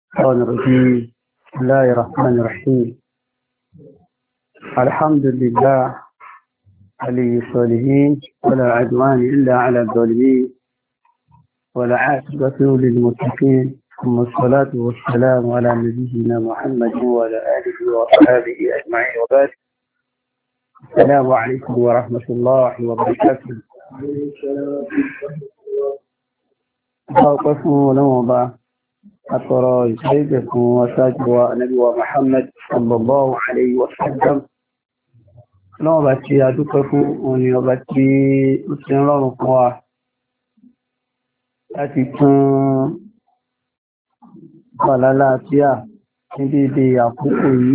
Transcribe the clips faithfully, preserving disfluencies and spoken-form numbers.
الشيطان الرجيم. بسم الله الرحمن الرحيم. الحمد لله ولي الصالحين ولا عدوان إلا على الظالمين ولا عاقبة للمتقين، ثم الصلاة والسلام على نبينا محمد وعلى آله وصحبه أجمعين، وبعد. السلام عليكم ورحمة الله وبركاته. أوقفوا لهم أترى سيدكم وساجوا نبي محمد صلى الله عليه وسلم. لو باتي أدوكفوا وني باتي مسلم لهم قوا láti tún wà lálàáfíà ní dédé àkókò yìí.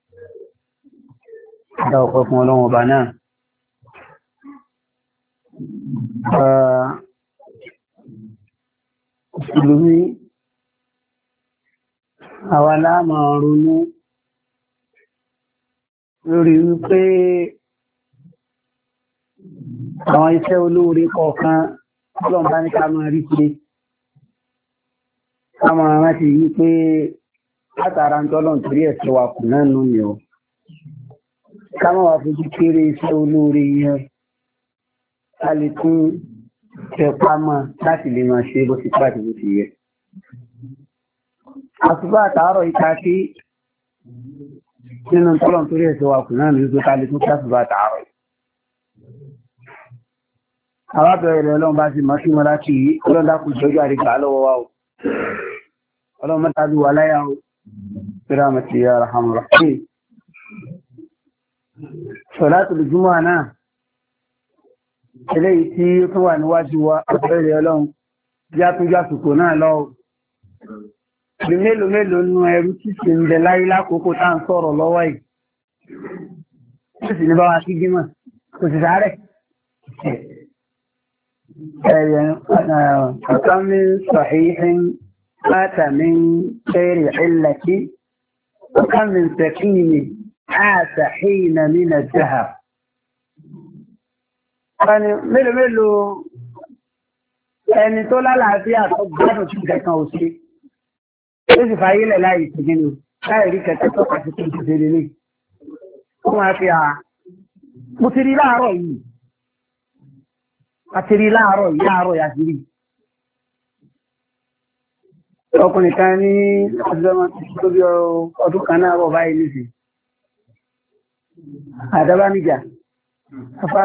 Dá ọpẹ́ fún Ọlọ́run ọba náà. Mùsùlùmí àwa la máa ronú lórí wípé àwọn iṣẹ́ olóore kọ̀ọ̀kan Ọlọ́run bá ní ká máa rí pé ká máa rántí wípé látara ń tọ́lọ́run torí ẹ̀ṣẹ̀ wa kù náà nù ní ọ. Ká máa wà fojú kéré iṣẹ́ olóore yẹn, ká lè tún tẹpá mọ́ láti lè máa ṣe bó ti pàdé bó ti yẹ. Àsùbá àtàárọ̀ ìta kí nínú tọ́lọ́run torí ẹ̀ṣẹ̀ wa kù náà ní wípé ká lè tún kásùbá àtàárọ̀. Arábẹ̀rẹ̀ rẹ̀ Ọlọ́run bá ti máa sí wọn láti yìí, Ọlọ́run dákùn ìjọjú àríkà lọ́wọ́ wa o. Ọlọ́run mẹ́tàlú wà láyá o. Fírámẹ̀tì ya rahman rahim. Sọ̀látùl Jumu'ah náà, eléyìí tí ó tún wà níwájú wa, àbẹ̀rẹ̀ Ọlọ́run játújátùkò náà lọ. Bí mélòó mélòó nú ẹrú tí sì ń bẹ láyé lákòókò tá ń sọ̀rọ̀ lọ́wọ́ yìí. Ó sì ní bá wa sí gímọ̀, kò sì sáré. فكم من صحيح مات من غير علة وكم من سكين عاش حين من الدهر. يعني ملو ملو ẹni tó lálàáfíà tó gbádùn sí kẹ̀kan ò sí ó sì fàyè lẹ̀ láì ìsìnkú láì rí kẹ̀kẹ́ tó kàtí tó ti ṣe lélẹ̀. Ó máa fi à mo ti rí láàárọ̀ yìí àtìrí láàárọ̀ yìí láàárọ̀ yà sí rí. Ọkùnrin kan ní ọdún bí ọdún kan náà rọ̀ báyìí nìsí. Àdábá níjà, afá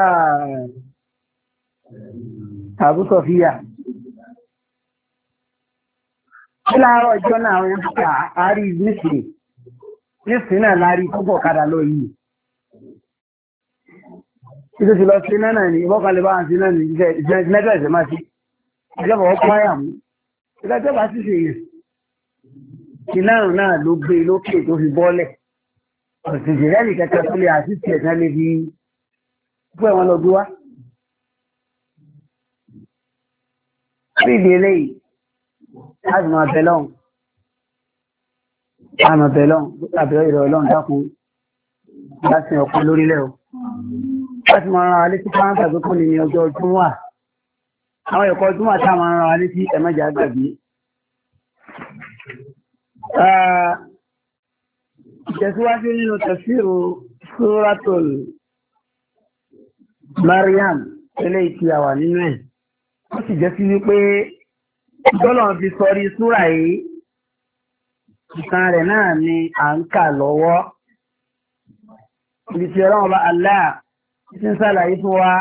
Abu Sofia. Ní láàárọ̀ ìjọ náà àwọn ẹ̀kọ́ àárí nísì, nísì náà láàrí púpọ̀ kadà lọ yìí. Ìjọ́ ti lọ sí náà ní ìwọ́kànlẹ̀ bá ń sí náà ní ìjẹ́ ìjẹ́ máa sí. Ìjọba ọkọ̀ ayà mú. Ìjọba bá sì ṣe yẹn. Ìnáàrùn náà ló gbé lókè tó fi bọ́lẹ̀. Òṣìṣẹ́ rẹ̀ ní kẹta tó lè àṣìṣì ẹ̀kan lè fi fún ẹ̀wọ̀n lọ gbé wá. Bí ìdí eléyìí, láti máa bẹ lọ́hùn. Láti máa bẹ lọ́hùn, tàbí ìrọ̀ ọlọ́run dákun láti ọkùn lórílẹ̀ o. Láti máa ran alé tí fáńtà tó kún ní ọjọ́ Jímọ̀. Àwọn ẹ̀kọ́ Jímọ̀ tá máa ran alé tí ẹ̀mẹ́jà gbàgbé. Ìtẹ̀síwájú nínú tafsiru Suratul Maryam eléyìí tí a wà nínú ẹ̀. Ó sì jẹ́ sí wípé Ọlọ́run fi sọrí súrà yìí, ìkan rẹ̀ náà ni à ń kà lọ́wọ́. Ibi tí Ọlọ́run bá Allah ti ń sàlàyé fún wa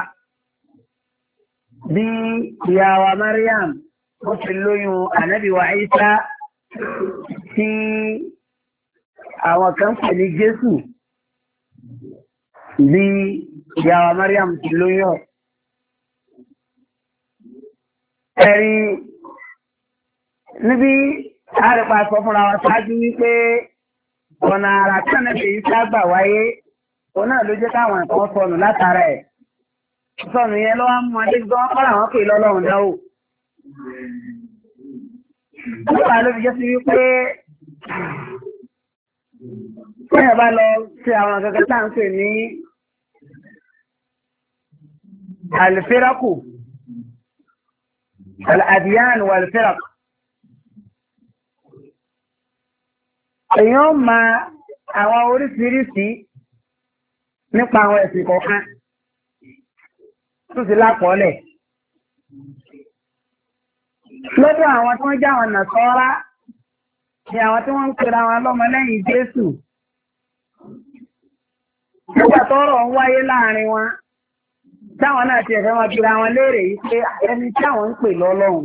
bí ìyá wa Maryam ó ti lóyún ànábì wa Isa tí àwọn kan pè ní Jésù, bí ìyá wa Maryam ti lóyún. Ẹ̀rí níbi àrípa sọ fúnra wa ṣáájú wípé ọ̀nà àrà tí ànábì Isa gbà wáyé òun náà ló jẹ́ káwọn ẹ̀kọ́ sọnù látara ẹ̀. Sọnù yẹn lọ́wọ́ mú ọdé gbọ́n kọ́lá wọn pè lọ́lọ́run dáwò. Nígbà ló fi jẹ́ sí wípé ẹ̀yà bá lọ sí àwọn akẹ́kẹ́ tá ń pè ní alifiraku, al-adiyan wal-firaq. èèyàn máa àwọn oríṣiríṣi nípa àwọn ẹ̀sìn kọ̀ọ̀kan tó ti lápọ̀ọ́lẹ̀. Lọ́dọ̀ àwọn tí wọ́n jẹ́ àwọn Nàsárà ni àwọn tí wọ́n ń pera wọn lọ́mọlẹ́yìn Jésù. Nígbà tọ́rọ̀ ń wáyé láàrin wọn, táwọn náà ti ẹ̀fẹ́ wọn bira wọn léèrè yìí pé ẹni tí àwọn ń pè lọ́lọ́run.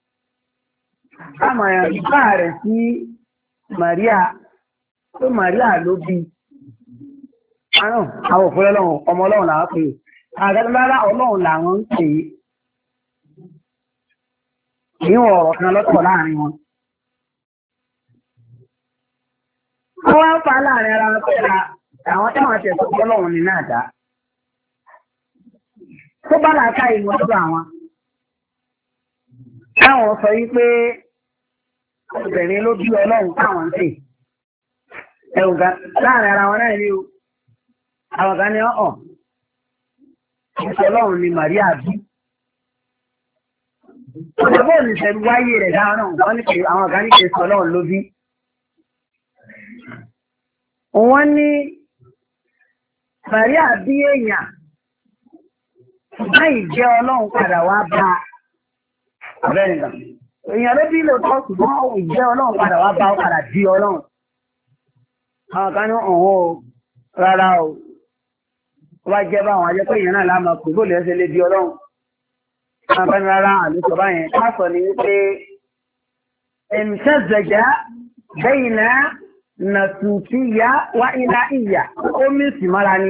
Àmọ̀ ìbá rẹ̀ sí Màríà tó Màríà ló bí. Àrùn àwọn òfin ọlọ́run ọmọ ọlọ́run làwọn pè é. Àgbàdàlára ọlọ́run làwọn ń pè é. Ìwọ̀n ọ̀rọ̀ kan lọ́tọ̀ láàrin wọn. Wọ́n wá ń fa láàrin ara wọn pẹ̀lú àwọn táwọn tẹ̀sán ọlọ́run ní náà dá. Tó bá làákà ìmọ̀ lọ́dọ̀ àwọn. Táwọn sọ yí pé obìnrin ló bí ọlọ́run táwọn ń pè. Ẹ̀wùn kan láàrin ara wọn náà ní o. Àwọn kan ní ọ̀hún. Ọlọ́run ni Màríà bí. Ọjọ́ bóòlù ìṣẹ̀lú wáyé rẹ̀ dáhùn náà, wọ́n ní pé àwọn kan ní kí sọ Ọlọ́run ló bí. Wọ́n ní Màríà bí èèyàn, ṣùgbọ́n ìjẹ́ Ọlọ́run padà wá bá abẹ́rìndà. Èèyàn ló bí lóòótọ́ ṣùgbọ́n ìjẹ́ Ọlọ́run padà wá bá ó padà di Ọlọ́run. Àwọn kan ní ọ̀hún rárá o. Ó bá jẹ́ báwọn ajẹ́ pé èèyàn náà láàmà pé bóòlù ẹsẹ̀ lè di Ọlọ́run. Àwọn rárá àlùsọ báyẹn káàsọ ni wípé ẹ̀ǹtẹ́zẹ̀já bẹ́yìnà nàtùkíyà wá ilá ìyà ó mìsì mára ni.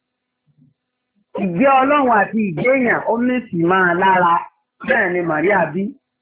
Ìgbé Ọlọ́run àti ìgbéyàn ó mìsì máa lára bẹ́ẹ̀ ni Màríà bí.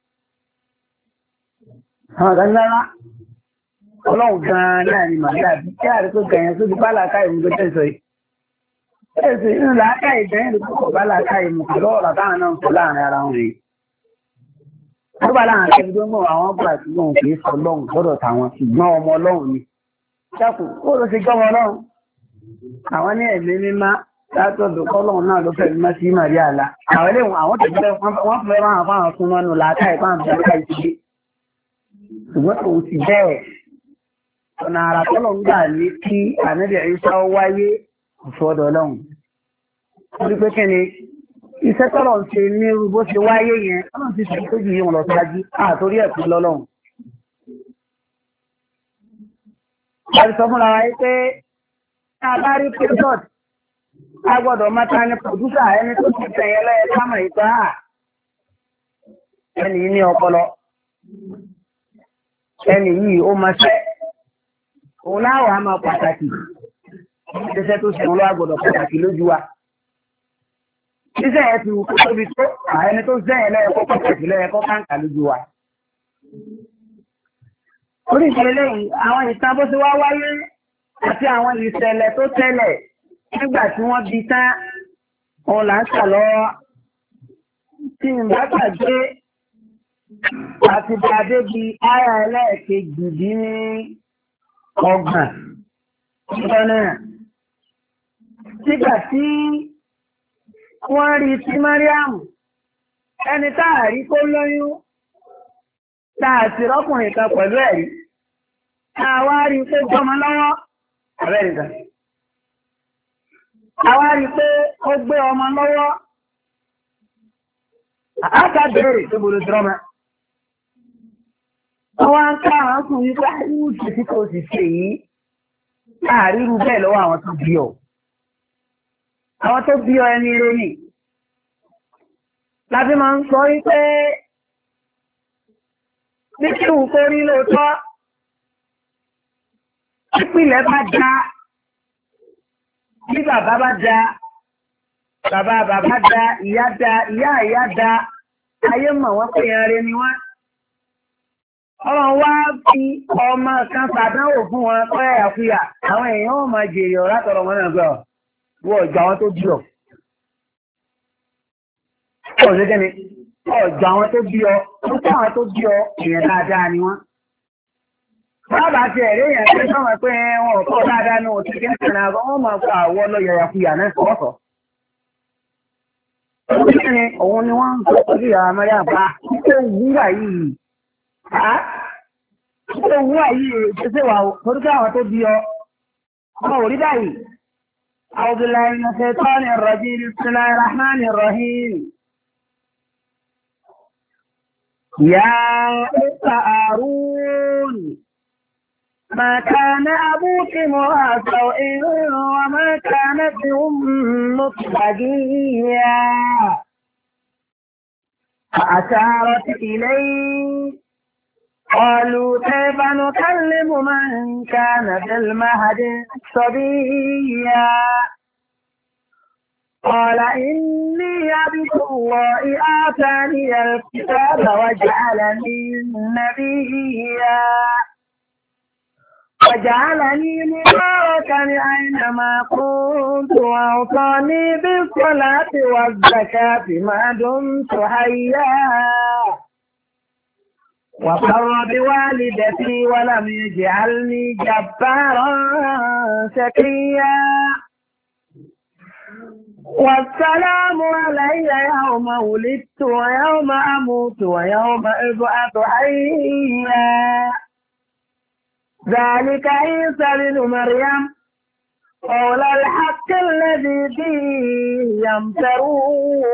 Àwọn kan lára Ọlọ́run gan-an náà ni Màríà bí. Kí àríkó gẹ̀yàn sóbi bá làákà ìmúgbé tẹ̀sọ̀ yìí. Ẹ̀sìn inú làákà ìgbẹ́yìn ló kọ̀ bá làákà ìmúgbé lọ́ọ̀rọ̀ táwọn náà ń sọ láàrin ara wọn rèé. Ó bá láàrin akẹ́bí tó ń bọ̀ àwọn ọgbà tí wọn kì í sọ lọ́hùn lọ́dọ̀ táwọn ṣùgbọ́n ọmọ Ọlọ́run ni. Ṣáàkù ó ló ṣe jọ́mọ Ọlọ́run. Àwọn ní ẹ̀mí mímá látọ̀dọ̀ kọ́lọ́run náà ló fẹ́ mímá sí Màríà la. Àwọn ilé àwọn tẹ̀lé wọ́n fẹ́ máa fáwọn fún mọ́nu làákà ìpáhùn bí làákà ìṣe. Ṣùgbọ́n òun ti bẹ́ẹ̀. Ọ̀nà àrà tọ́lọ̀ ń gbà ní kí ànábì Ìsá wáyé ìfọ́dọ̀ Ọlọ́run. Orí pé kí ni iṣẹ́ tọ́lọ̀ ń ṣe ní irú bó ṣe wáyé yẹn, Ọlọ́run ti ṣe tó jù yín lọ sáájú, àtórí ẹ̀kú lọ́lọ́run. Àti sọ fúnra wa pé tá a bá rí pẹ́sọ̀t, a gbọ́dọ̀ máa ta ni pòdúsà ẹni tó ti tẹ̀yẹ lẹ́yẹ sámà ìgbà ẹni yìí ní ọpọlọ. Ẹni yìí ó máa ṣẹ́. Òun láwọ̀ á máa pàtàkì. Iṣẹ́ tó ṣe wọn lọ́wọ́ gbọ́dọ̀ pàtàkì lójú wa. Iṣẹ́ ẹ̀ ti wù kó tóbi tó ẹni tó ṣẹ́yìn lẹ́yẹ̀kọ́ pàtàkì lẹ́yẹ̀kọ́ káńkà lójú wa. Orí ìṣẹ̀lẹ̀ lẹ́yìn àwọn ìtàn bó ṣe wá wáyé àti àwọn ìṣẹ̀lẹ̀ tó tẹ̀lẹ̀ nígbà tí wọ́n bí tán òun là ń ṣàlọ́wọ́. Tí n bá gbàgbé àti bàdé bí áyà ẹlẹ́ẹ̀kejì dín ní ọgbọ̀n. Nígbà náà, nígbà tí wọ́n rí tí Máríàmù, ẹni táàrí kó lóyún, táàsì rọ́kùnrin kan pẹ̀lú ẹ̀rí, àwa rí pé gbọ́mọ lọ́wọ́, àbẹ́rẹ̀dà. Àwa rí pé ó gbé ọmọ lọ́wọ́, àákàbẹ̀rẹ̀ tó bolo drọ́mà. Wọ́n wá ń ká àwọn kùn wípé irú ìṣẹ́ tí kò sì ṣe yìí, àárírú bẹ́ẹ̀ lọ́wọ́ àwọn tó bí ọ. Àwọn tó bí ọ ẹni rẹ̀ ni. Láti máa ń sọ wípé ní kí wù kó rí lóòótọ́, ìpìlẹ̀ bá dá, bí bàbá bá dá, bàbá bàbá dá, ìyá dá, ìyá ìyá dá, ayé mọ̀ wọ́n pé yẹn rẹ̀ ni wọ́n. Ọmọ wá fi ọmọ kan ṣàdánwò fún wọn pé àfihà àwọn èèyàn ò máa jèrè ọ̀rá tọrọ wọn náà gbọ́ wọ ọjà àwọn tó bí ọ. Ọ̀sẹ̀ kẹ́ni ọjà àwọn tó bí ọ, ó tẹ́ àwọn tó bí ọ èèyàn dáadáa ni wọ́n. Bàbá ti ẹ̀rí èèyàn pé sọ́mọ̀ pé wọn ò kọ́ dáadáa ní òtún kí ní àgbà wọ́n máa kọ́ àwọ̀ lọ yàyàkuyà náà sọ́ọ̀sọ̀. Ọ̀sẹ̀ kẹ́ni òun ni wọ́n ń sọ pẹ̀lú ìyá Mẹ́ríà bá títẹ̀ wúwà yìí. Ó wú àyè ìṣẹ́sẹ̀ wà torí pé àwọn tó bí ọ. Ọmọ ò rí báyìí. أعوذ بالله من الشيطان الرجيم بسم الله الرحمن الرحيم يا أخت هارون ما كان أبوك امرأ سوء وما كانت أمك بغيا فأشارت إليه قالوا كيف نكلم من كان في المهد صبيا قال إني عبد الله آتاني الكتاب وجعلني نبيا وجعلني مباركا أينما كنت وأوصاني بالصلاة والزكاة ما دمت حيا وبر بوالدتي ولم يجعلني جبارا شقيا والسلام علي يوم ولدت ويوم أموت ويوم أبعث حيا ذلك عيسى بن مريم قول الحق الذي فيه يمترون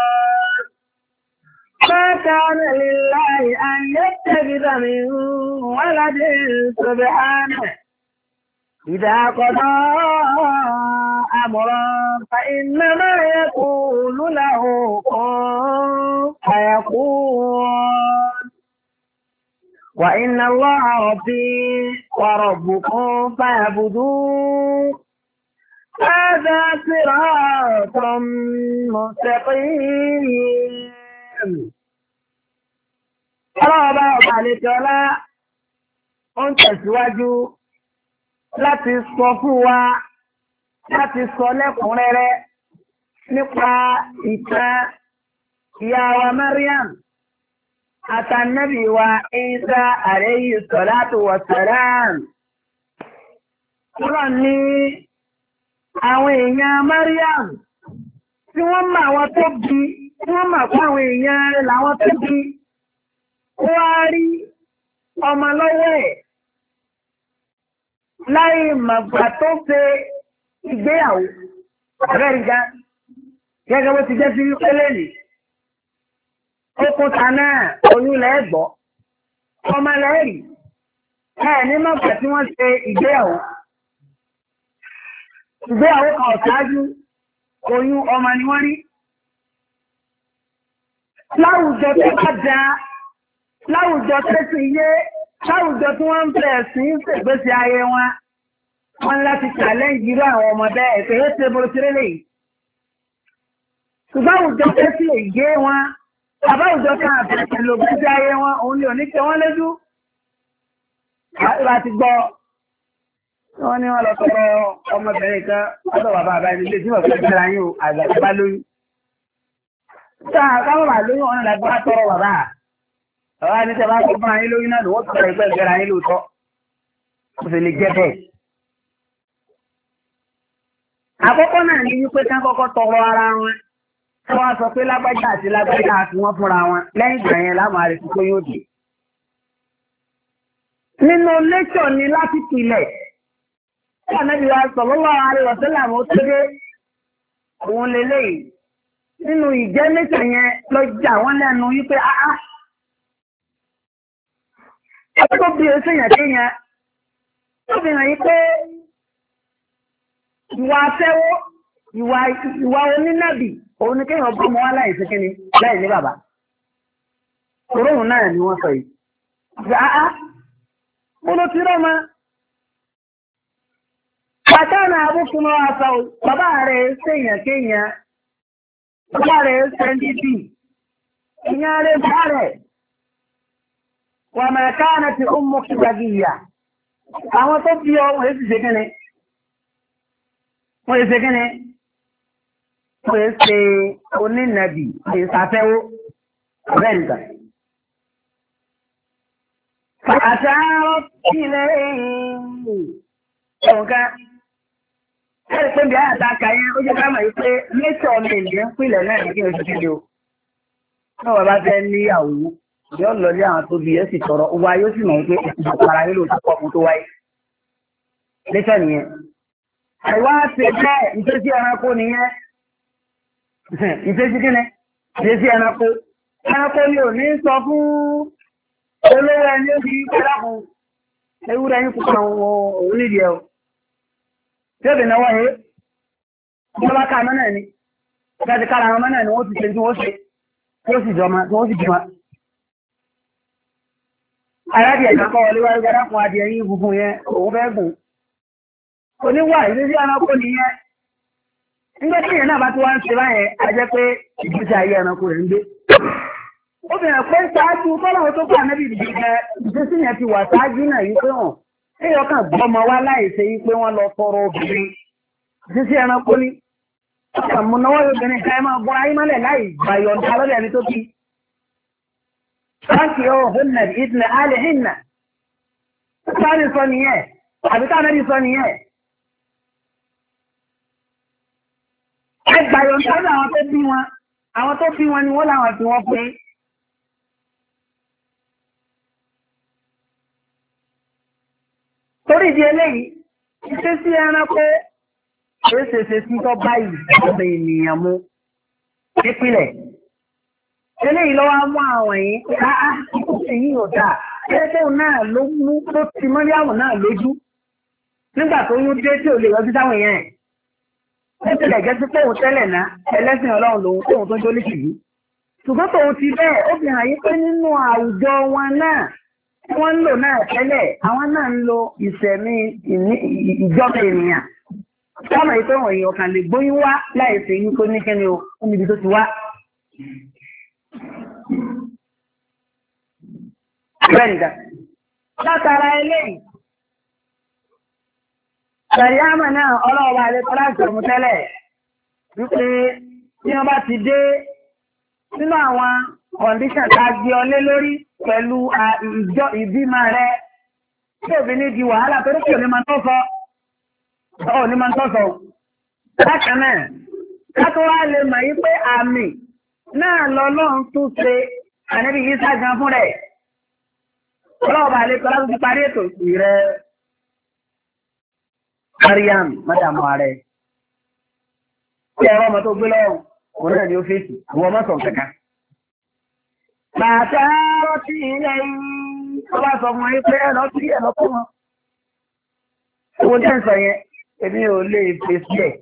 ما كان لله أن يتخذ من ولد سبحانه إذا قضى أمرا فإنما يقول له كن فيكون وإن الله ربي وربكم فاعبدوه هذا صراط مستقيم. Ọlọ́ọ̀bá ọba àlejò ọlá ó ń tẹ̀síwájú láti sọ fún wa láti sọ lẹ́kùnrẹ́rẹ́ nípa ìtàn ìyá wa Maryam àtànábì wa Isa alayhi salatu wa salam. Ọlọ́run ní àwọn èèyàn Maryam tí wọ́n mọ àwọn tó bí wọ́n mọ̀ fún àwọn èèyàn rẹ̀ làwọn tó bí ó wá rí ọmọ lọ́wọ́ ẹ̀ láì màgbà tó fẹ́ ìgbéyàwó Amẹ́ríkà gẹ́gẹ́ bó ti jẹ́ sí pélé nì òkúta náà oyún lẹ́gbọ́ ọmọ lẹ́rìí ẹ̀ ní màgbà tí wọ́n ṣe ìgbéyàwó ìgbéyàwó kan ọ̀ṣáájú oyún ọmọ ni wọ́n rí. Láwùjọ tó bá da, láwùjọ tó ti yé, láwùjọ tí wọ́n ń bẹ̀rẹ̀ sí ń ṣègbésí ayé wọn, wọ́n láti challenge irú àwọn ọmọdé ẹ̀fẹ̀ yóò ṣe bolo tiré lè. Ṣùgbọ́n àwùjọ tó ti lè gé wọn, àbáwùjọ kan àbẹ̀rẹ̀ ló gbésí ayé wọn, òun ni òní tẹ wọ́n lójú. Láti gbọ́, wọ́n ní wọ́n lọ sọ̀rọ̀ ọmọbìnrin kan, ọ̀dọ̀ bàbá àbá ẹni lè tí wọ́n fi ṣẹ́ra yín o, àgbà tó bá lóyún. Sáà káwọn wà lóyún ọ̀nà lágbára tọrọ bàbá. Ọ̀rọ̀ ní tẹ́ bá kọ́ fún ayé lóyún náà ló wọ́n tọrọ ìgbẹ́ ìgbẹ́ra ayé lóòótọ́. Ó sì lè jẹ́ bẹ́ẹ̀. Àkọ́kọ́ náà ní wípé ká kọ́kọ́ tọrọ ara wọn. Kí wọ́n sọ pé lágbájá àti lágbájá àti wọ́n fúnra wọn. Lẹ́yìn ìgbà yẹn láwọn àrètí pé yóò dé. Nínú lẹ́tọ̀ ni láti pilẹ̀. Ṣé ànábì wa sallallahu alaihi wasallam ó tó dé? Òun lélẹ́yìí. Nínú ìjẹ́ lẹ́tọ̀ yẹn lọ jà wọ́n lẹ́nu wípé áá. Ọjọ́ bí o ṣèyàn kéèyàn, ó fi hàn yí pé ìwà afẹ́wó, ìwà ìwà onínàbì, òun ni kéèyàn bọ́ ọmọ wá láì sí kíni, láì ní bàbá. Òróhùn náà ni wọ́n sọ yìí. Ìgbà áá, mo ló ti rọ́ ma. Pàtàkì àbúkú máa wá sọ, bàbá rẹ̀ ṣèyàn kéèyàn, bàbá rẹ̀ ṣẹ́ndí bì, ìyá rẹ̀ bá rẹ̀. وما كانت أمك بغيا àwọn tó bí ọ wọ́n èsì ṣekẹ́ni wọ́n èsì ṣekẹ́ni wọ́n èsì onínàbì ìsàfẹ́wó ọ̀rẹ́ǹdà àtàrà ilẹ̀ ọ̀gá ẹ̀rì pé bí àyàtà kàyẹ ó jẹ́ ká mọ̀ pé mẹ́tọ̀ ọmọ ènìyàn pìlẹ̀ náà ní kí o ṣe kí o náà wọ́n bá fẹ́ níyàwó yóò lọ lé àwọn tó bí ẹ sì tọrọ wa yóò sì mọ̀ pé ìpara yóò lò tó kọ́kùn tó wáyé lẹ́sẹ̀ nìyẹn. àìwá ṣe bẹ́ẹ̀ ìfésí ẹranko nìyẹn ìfésí kíni ìfésí ẹranko ẹranko ni ò ní sọ fún olówó ẹni ó fi pẹ́lákun ewúrẹ́ yín kúkú àwọn òun nídìí ẹ̀ o tí ó bì náwó yé wọ́n bá ká àmọ́ náà ni ọ̀gá ti kára àmọ́ náà ni wọ́n ti ṣe tí wọ́n ṣe tí ó sì jọmọ tí wọ́n sì jọmọ. Arábìyà ìjọkọ̀ wọlé wáyé gbádá fún adìẹ yín gbùngbùn yẹn òun fẹ́ gùn. Oníwà ìrísí ẹranko nìyẹn. Nígbà tí èèyàn náà bá ti wá ń ṣe báyẹn, a jẹ́ pé ìgbésí ayé ẹranko rẹ̀ ń gbé. Ó bẹ̀rẹ̀ pé ṣáájú fọ́lọ́wọ́ tó kọ́ ànábì ìdíje jẹ ìgbésí yẹn ti wà ṣáájú náà yìí pé hàn. Èèyàn kan gbọ́mọ wá láì ṣe yí pé wọ́n lọ tọrọ obìnrin. Ìgbésí ẹranko ní. Àmúnáwó obìnrin kan máa gbọ́ ayé mọ́lẹ̀ láì gbàyọ̀ǹda lọ́dẹ̀ ẹni tó bí. Sáàkì ọ̀hún hùnà ìdìnnà alẹ́ hìnà. Sáàrí sọ nìyẹn, àbíká náà sọ nìyẹn. Ẹ gbàyọ̀ǹda lọ́dọ̀ àwọn tó bí wọn, àwọn tó bí wọn ni wọ́n láwọn tí wọ́n pé. Torí ìdí eléyìí, iṣẹ́ sí ẹranko ṣeéṣeṣe sí tó báyìí ọ̀bẹ ènìyàn mú nípìnlẹ̀. Eléyìí lọ́wọ́ mú àwọn yìí áá èyí ò dáa. Ẹgbẹ́ náà ló mú ló ti Mọ́ríàmù náà lójú. Nígbà tó yún dé tí ò lè yọjú táwọn èèyàn ẹ̀. Ó tilẹ̀ jẹ́ sí tóun tẹ́lẹ̀ náà ẹlẹ́sìn ọlọ́run lòun tóun tó jólé sí yìí. Ṣùgbọ́n tóun ti bẹ́ẹ̀ ó fi hàn yí pé nínú àwùjọ wọn náà tí wọ́n ń lò náà tẹ́lẹ̀ àwọn náà ń lo ìṣẹ̀mí ìjọba ènìyàn. Sáàmà yìí pé wọ̀nyí ọ̀kan lè gbóyún wá láì ṣe yín kó ní kẹ́ni o níbi tó ti wá. Bẹ́ẹ̀nìkà, látara eléyìí, ṣàríyámà náà ọlọ́ọ̀bá alẹ́kọ́ láti ọmọ tẹ́lẹ̀ wípé tí wọ́n bá ti dé nínú àwọn kọ̀ǹdíṣàn tá a gbé ọlé lórí pẹ̀lú ìjọ ìbímọ rẹ̀ tí òbí ní di wàhálà torí kí òní máa tọ́ sọ, òní máa tọ́ sọ. Bákan náà, ká tó wá lè mọ̀ yí pé àmì náà lọ́lọ́run tún ṣe ànábì Ìsá gan fún rẹ̀. Ọlọ́ọ̀bà àlejò láti ti parí ètò ìsìn rẹ̀. Mariam, mádàmú ààrẹ. Ṣé ẹ̀rọ ọmọ tó gbé lọ́rùn? Òun náà ni ó fèsì, àwọn ọmọ sọ̀rọ̀ kankan. Bàtà ọtí ilẹ̀ yìí, ó bá sọ fún yín pé ẹ lọ sí ẹ lọ fún wọn. Owó jẹ́ ìsọ̀ yẹn, èmi ò lè fèsì ẹ̀.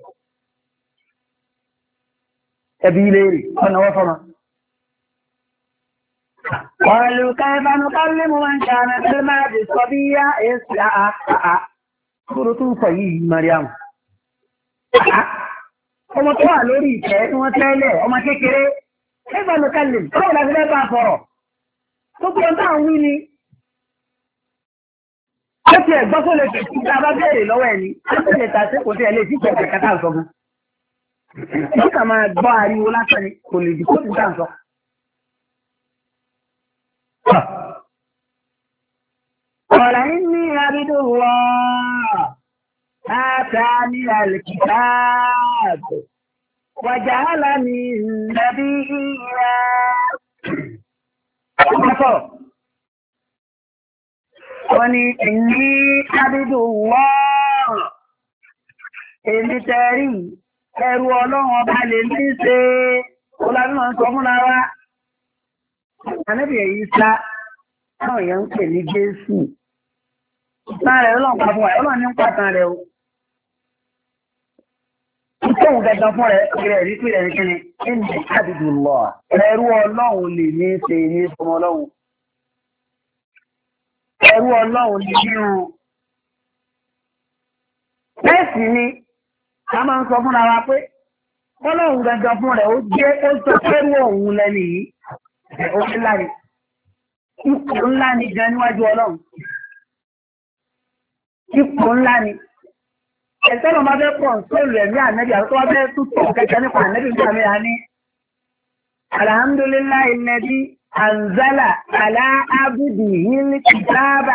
Ẹbí ilé rè, ọ̀nà wọ́n fọ́mọ. قالوا كيف نكلم من كان في المهد صبيا اسعى سورة صحيح مريم ọmọ tó wà lórí ìtẹ́ tí wọ́n tẹ́lẹ̀ ọmọ kékeré ẹgbẹ́ ló kẹ́lẹ̀ báwo la fi lẹ́gbà fọ̀rọ̀ tó kí ọjọ́ àwọn wí ni ó ti ẹ̀gbọ́n tó lè fi tí a bá bẹ̀rẹ̀ lọ́wọ́ ẹni ó ti lè tàṣí kò tí ẹ lè tíjẹ̀ ẹ̀kẹ́ kátà sọ́gun ó kà máa gbọ́ ariwo lásán ni kò lè dìkó tí tá à ń sọ. قال إني عبد الله آتاني الكتاب وجعلني نبيا وني إني عبد الله èmi tẹ́rí ẹrú ọlọ́run ọba lè ní ṣe ọlọ́run sọ fúnra wa ànábì Ìsá náà yẹn ń pè ní Jésù náà rẹ̀ ọlọ́run pa fún wa ọlọ́run ní ń pàtàn rẹ̀ o ìtòhùn gẹ́gẹ́ fún rẹ̀ rẹ̀ rí pé rẹ̀ kíni ẹni àdìdù lọ ẹrú ọlọ́run lè ní ṣe ní ọmọ ọlọ́run ẹrú ọlọ́run lè ní o bẹ́ẹ̀ sì ni a máa ń sọ fúnra wa pé ọlọ́run gẹ́gẹ́ fún rẹ̀ ó jẹ́ ó sọ pẹ́rú òun lẹ́nu yìí ó ní láre ipò ńlá ni gan níwájú ọlọ́run ipò ńlá ni ẹ̀sẹ̀ ló máa fẹ́ pọ̀ sóòlù ẹ̀mí ànẹ́bí àti tó wá fẹ́ tútù kẹ̀kẹ́ nípa ànẹ́bí nípa mi àní alhamdulillahi alladhi anzala ala abdihi kitaba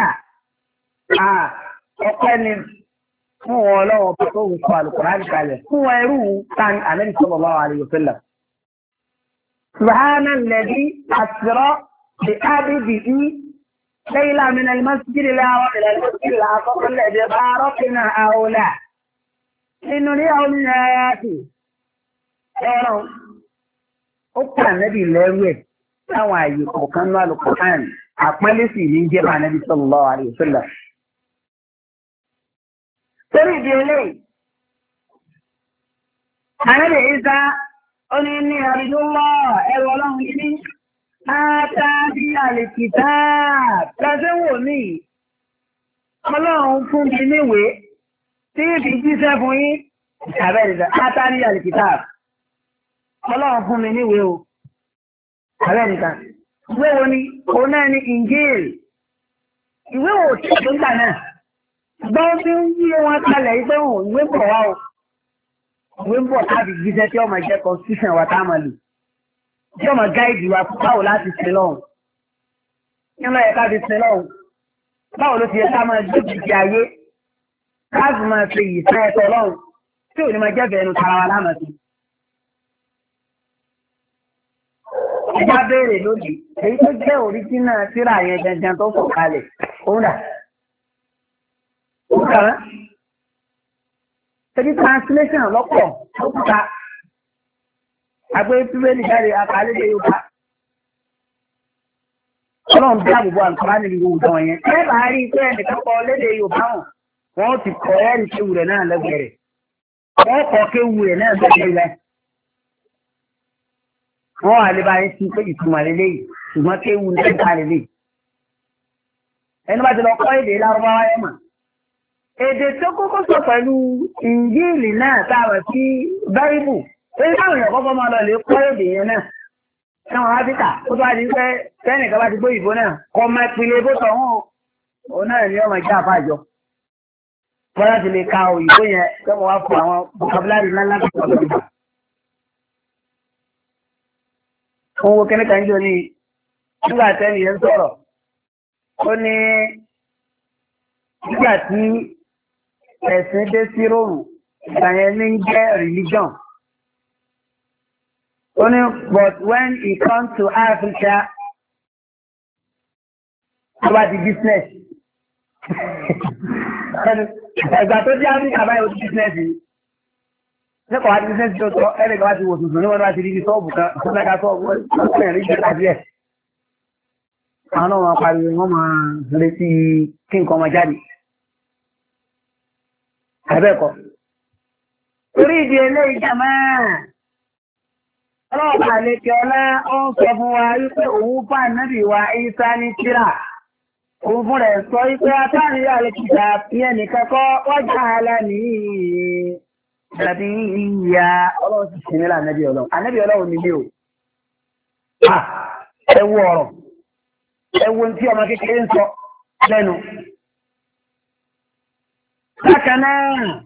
ọpẹ́ ni fún wọn ọlọ́run ọ̀pọ̀ tó ń sọ Al-Qur'an kalẹ̀ fún wọn ẹrú tan ànẹ́bí sallallahu alaihi wasallam subhana alladhi asra بأبده ليلة من المسجد الحرام إلى المسجد الأقصى الذي باركنا حوله لنريه من آياته. أرون أقرأ النبي الله táwọn àyè kọ̀ọ̀kan náà Al-Qur'an àpọ́nlé sì ní jẹ́ bá Ànábì sallallahu alaihi wasallam. Torí ìdí eléyìí, Ànábì Ìsá ó ní ní àrídúnlọ́ ẹ̀rọ ọlọ́run ní àtàbí al-kitab lọ́sẹ̀wò ní ọlọ́run fún mi níwèé tí ìfi jíṣẹ́ fún yín àbẹ́rẹ̀ àtàbí al-kitab ọlọ́run fún mi níwèé o. Ààrẹ nìkan. Ìwé wo ni? Òun náà ni Injil. Ìwé wo tí ó ń gbà náà? Gbọ́n tí ń yí wọn kalẹ̀ ìgbé wọn ìwé bọ̀ wá o. Ìwé ń bọ̀ láti jíṣẹ́ tí ó máa jẹ́ constitution wa tá a máa lò. Tí ó máa gáìdì wa fún báwo láti sin lọ́hùn. Kí ló yẹ ká fi sin lọ́hùn? Báwo ló ti yẹ ká máa gbé ìdí ayé? Káàsì máa ṣe ìfẹ́ ẹ̀tọ́ lọ́hùn. Tí ò ní máa jẹ́ bẹ̀rẹ̀ nu tara wa láàmà sí. Ẹja béèrè lónìí, èyí tó jẹ́ òríjínà tírà yẹn gangan tó sọ̀ kalẹ̀, òun dà. Ó kà á. Ṣébí translation lọ́pọ̀ ó kúta. Àgbé Bíbélì jáde àkàlédè Yorùbá. Ọlọ́run bí àbùbọ̀ àǹkọ́rá níbi Yorùbá wọn yẹn. Ẹ bá rí i pé ẹnìkan kọ lédè Yorùbá hàn, wọ́n ti kọ ẹ́rì kéwù rẹ̀ náà lẹ́gbẹ̀rẹ̀. Wọ́n kọ kéwù rẹ̀ náà lẹ́gbẹ̀rẹ̀. Wọ́n wà lè bá yín sí pé ìtumọ̀ lélẹ́yìí ṣùgbọ́n kéwù ní ẹ̀ka lélẹ́yìí. Ẹni bá ti lọ kọ́ èdè Lárúbáwá ẹ̀ mà. Èdè tó kókó sọ pẹ̀lú Ìnjíìlì náà táwọn sí Báíbù. Èyí táwọn èèyàn kọ́kọ́ máa lọ lè kọ́ èdè yẹn náà. Ẹ̀wọ̀n Áfíríkà ó tó wá di pé kẹ́nìkan bá ti gbé ìbò náà kọ́ máa ìpìlẹ̀ bó tọ̀ wọ́n o náà ni ọmọ ìjà àfàjọ. Bọ́lá ti lè ka òyìnbó yẹn tó wọ́n wá fún àwọn vocabulary ńláńlá tó kọ̀ owó kẹ́míkà ń jò ní nígbà tẹ́lì yẹn sọ̀rọ̀ ó ní nígbà tí ẹ̀sìn dé sí Róòmù ìgbà yẹn ní jẹ́ religion ó ní but when he come to Africa ó bá di business ẹ̀gbà tó dé Africa báyìí ó di business yìí. Nípa wá ti ṣe tí ó tọ́ ẹ̀rẹ́gà wá ti wò tuntun ní wọ́n bá ti rí sọ́ọ̀bù kan tó mẹ́ka sọ́ọ̀bù ọ̀pẹ̀ rí jẹ́ tàbí ẹ̀. Àwọn náà máa pariwo wọ́n máa retí kí nǹkan máa jáde. Àbẹ́ẹ̀kọ́. Torí ìdí eléyìí jàmá. Ọlọ́ọ̀bà àlejò ọlá ó ń sọ fún wa wípé òun fà nábì wa Ìsá ní tírà. Òun fún rẹ̀ sọ wípé atáàrí àlekìtà ìyẹn nìkan kọ́ wájà aláàní. Dàbí ìyá ọlọ́run ti sinmi lá ànábì ọlọ́run. Ànábì ọlọ́run nílé o. Ẹ wo ọ̀rọ̀. Ẹ wo tí ọmọ kékeré ń sọ lẹ́nu. Bákan náà,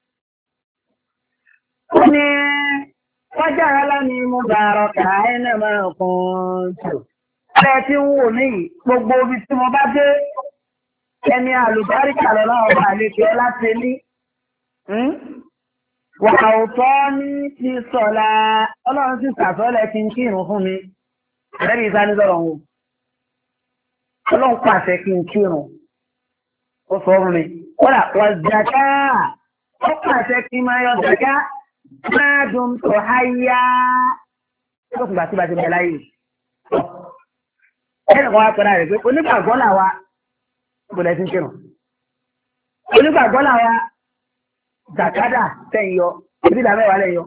ó ní wájà aláàní mú bàárọ̀ ká ẹ̀nà máa kún tò. Ẹ ti ń wò mí gbogbo ibi tí mo bá dé ẹni àlùbáríkà lọ́la ọba àlejò láti ní. Wà òtọ́ ní ti sọ̀la ọlọ́run sì sàtọ́lẹ̀ kí n kírun fún mi. Àdẹ́bí Ìsá ní sọ̀rọ̀ wọn. Ọlọ́run pàṣẹ kí n kírun. Ó sọ fún mi. Kódà wà zàká. Ó pàṣẹ kí n máa yọ zàká. Máa dùn tó háyá. Ó sì gbà tí bàtí bẹ̀ láyé. Ẹnì kan wá pẹ̀lú àrẹ̀ pé onígbàgbọ́ làwa kò lẹ́sìn kírun. Onígbàgbọ́ làwa. Zakada tẹ́yìn yọ, ibi ìdá mẹ́wàá lẹ́yọ.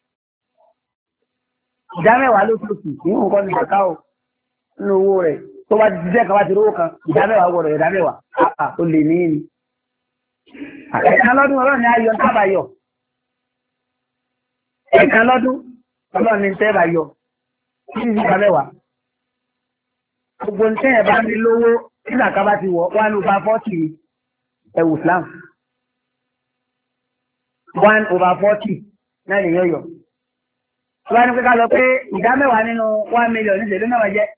Ìdá mẹ́wàá ló tóòtù, ìyún nǹkan ní ìdàká ò nínú owó rẹ̀. Tó bá ti jíjẹ́ kan bá ti rówó kan, ìdá mẹ́wàá gbọ́dọ̀ ìdá mẹ́wàá. Àpà ó lè ní ní. Ẹ̀kan lọ́dún ọlọ́run ní ayọ̀ tábà yọ. Ẹ̀kan lọ́dún ọlọ́run ní tẹ́bà yọ. Títí sí ìdá mẹ́wàá. Gbogbo ní tẹ́yẹ̀ bá ní lówó, nígbà ká bá ti wọ̀ wá ní ọba fọ́ọ̀tì ẹ̀wù Islam. One over forty náà lè yọ̀yọ̀. Wọ́n ní pé ká lọ pé ìdá mẹ́wàá nínú one million ní ìṣèlú náà jẹ́.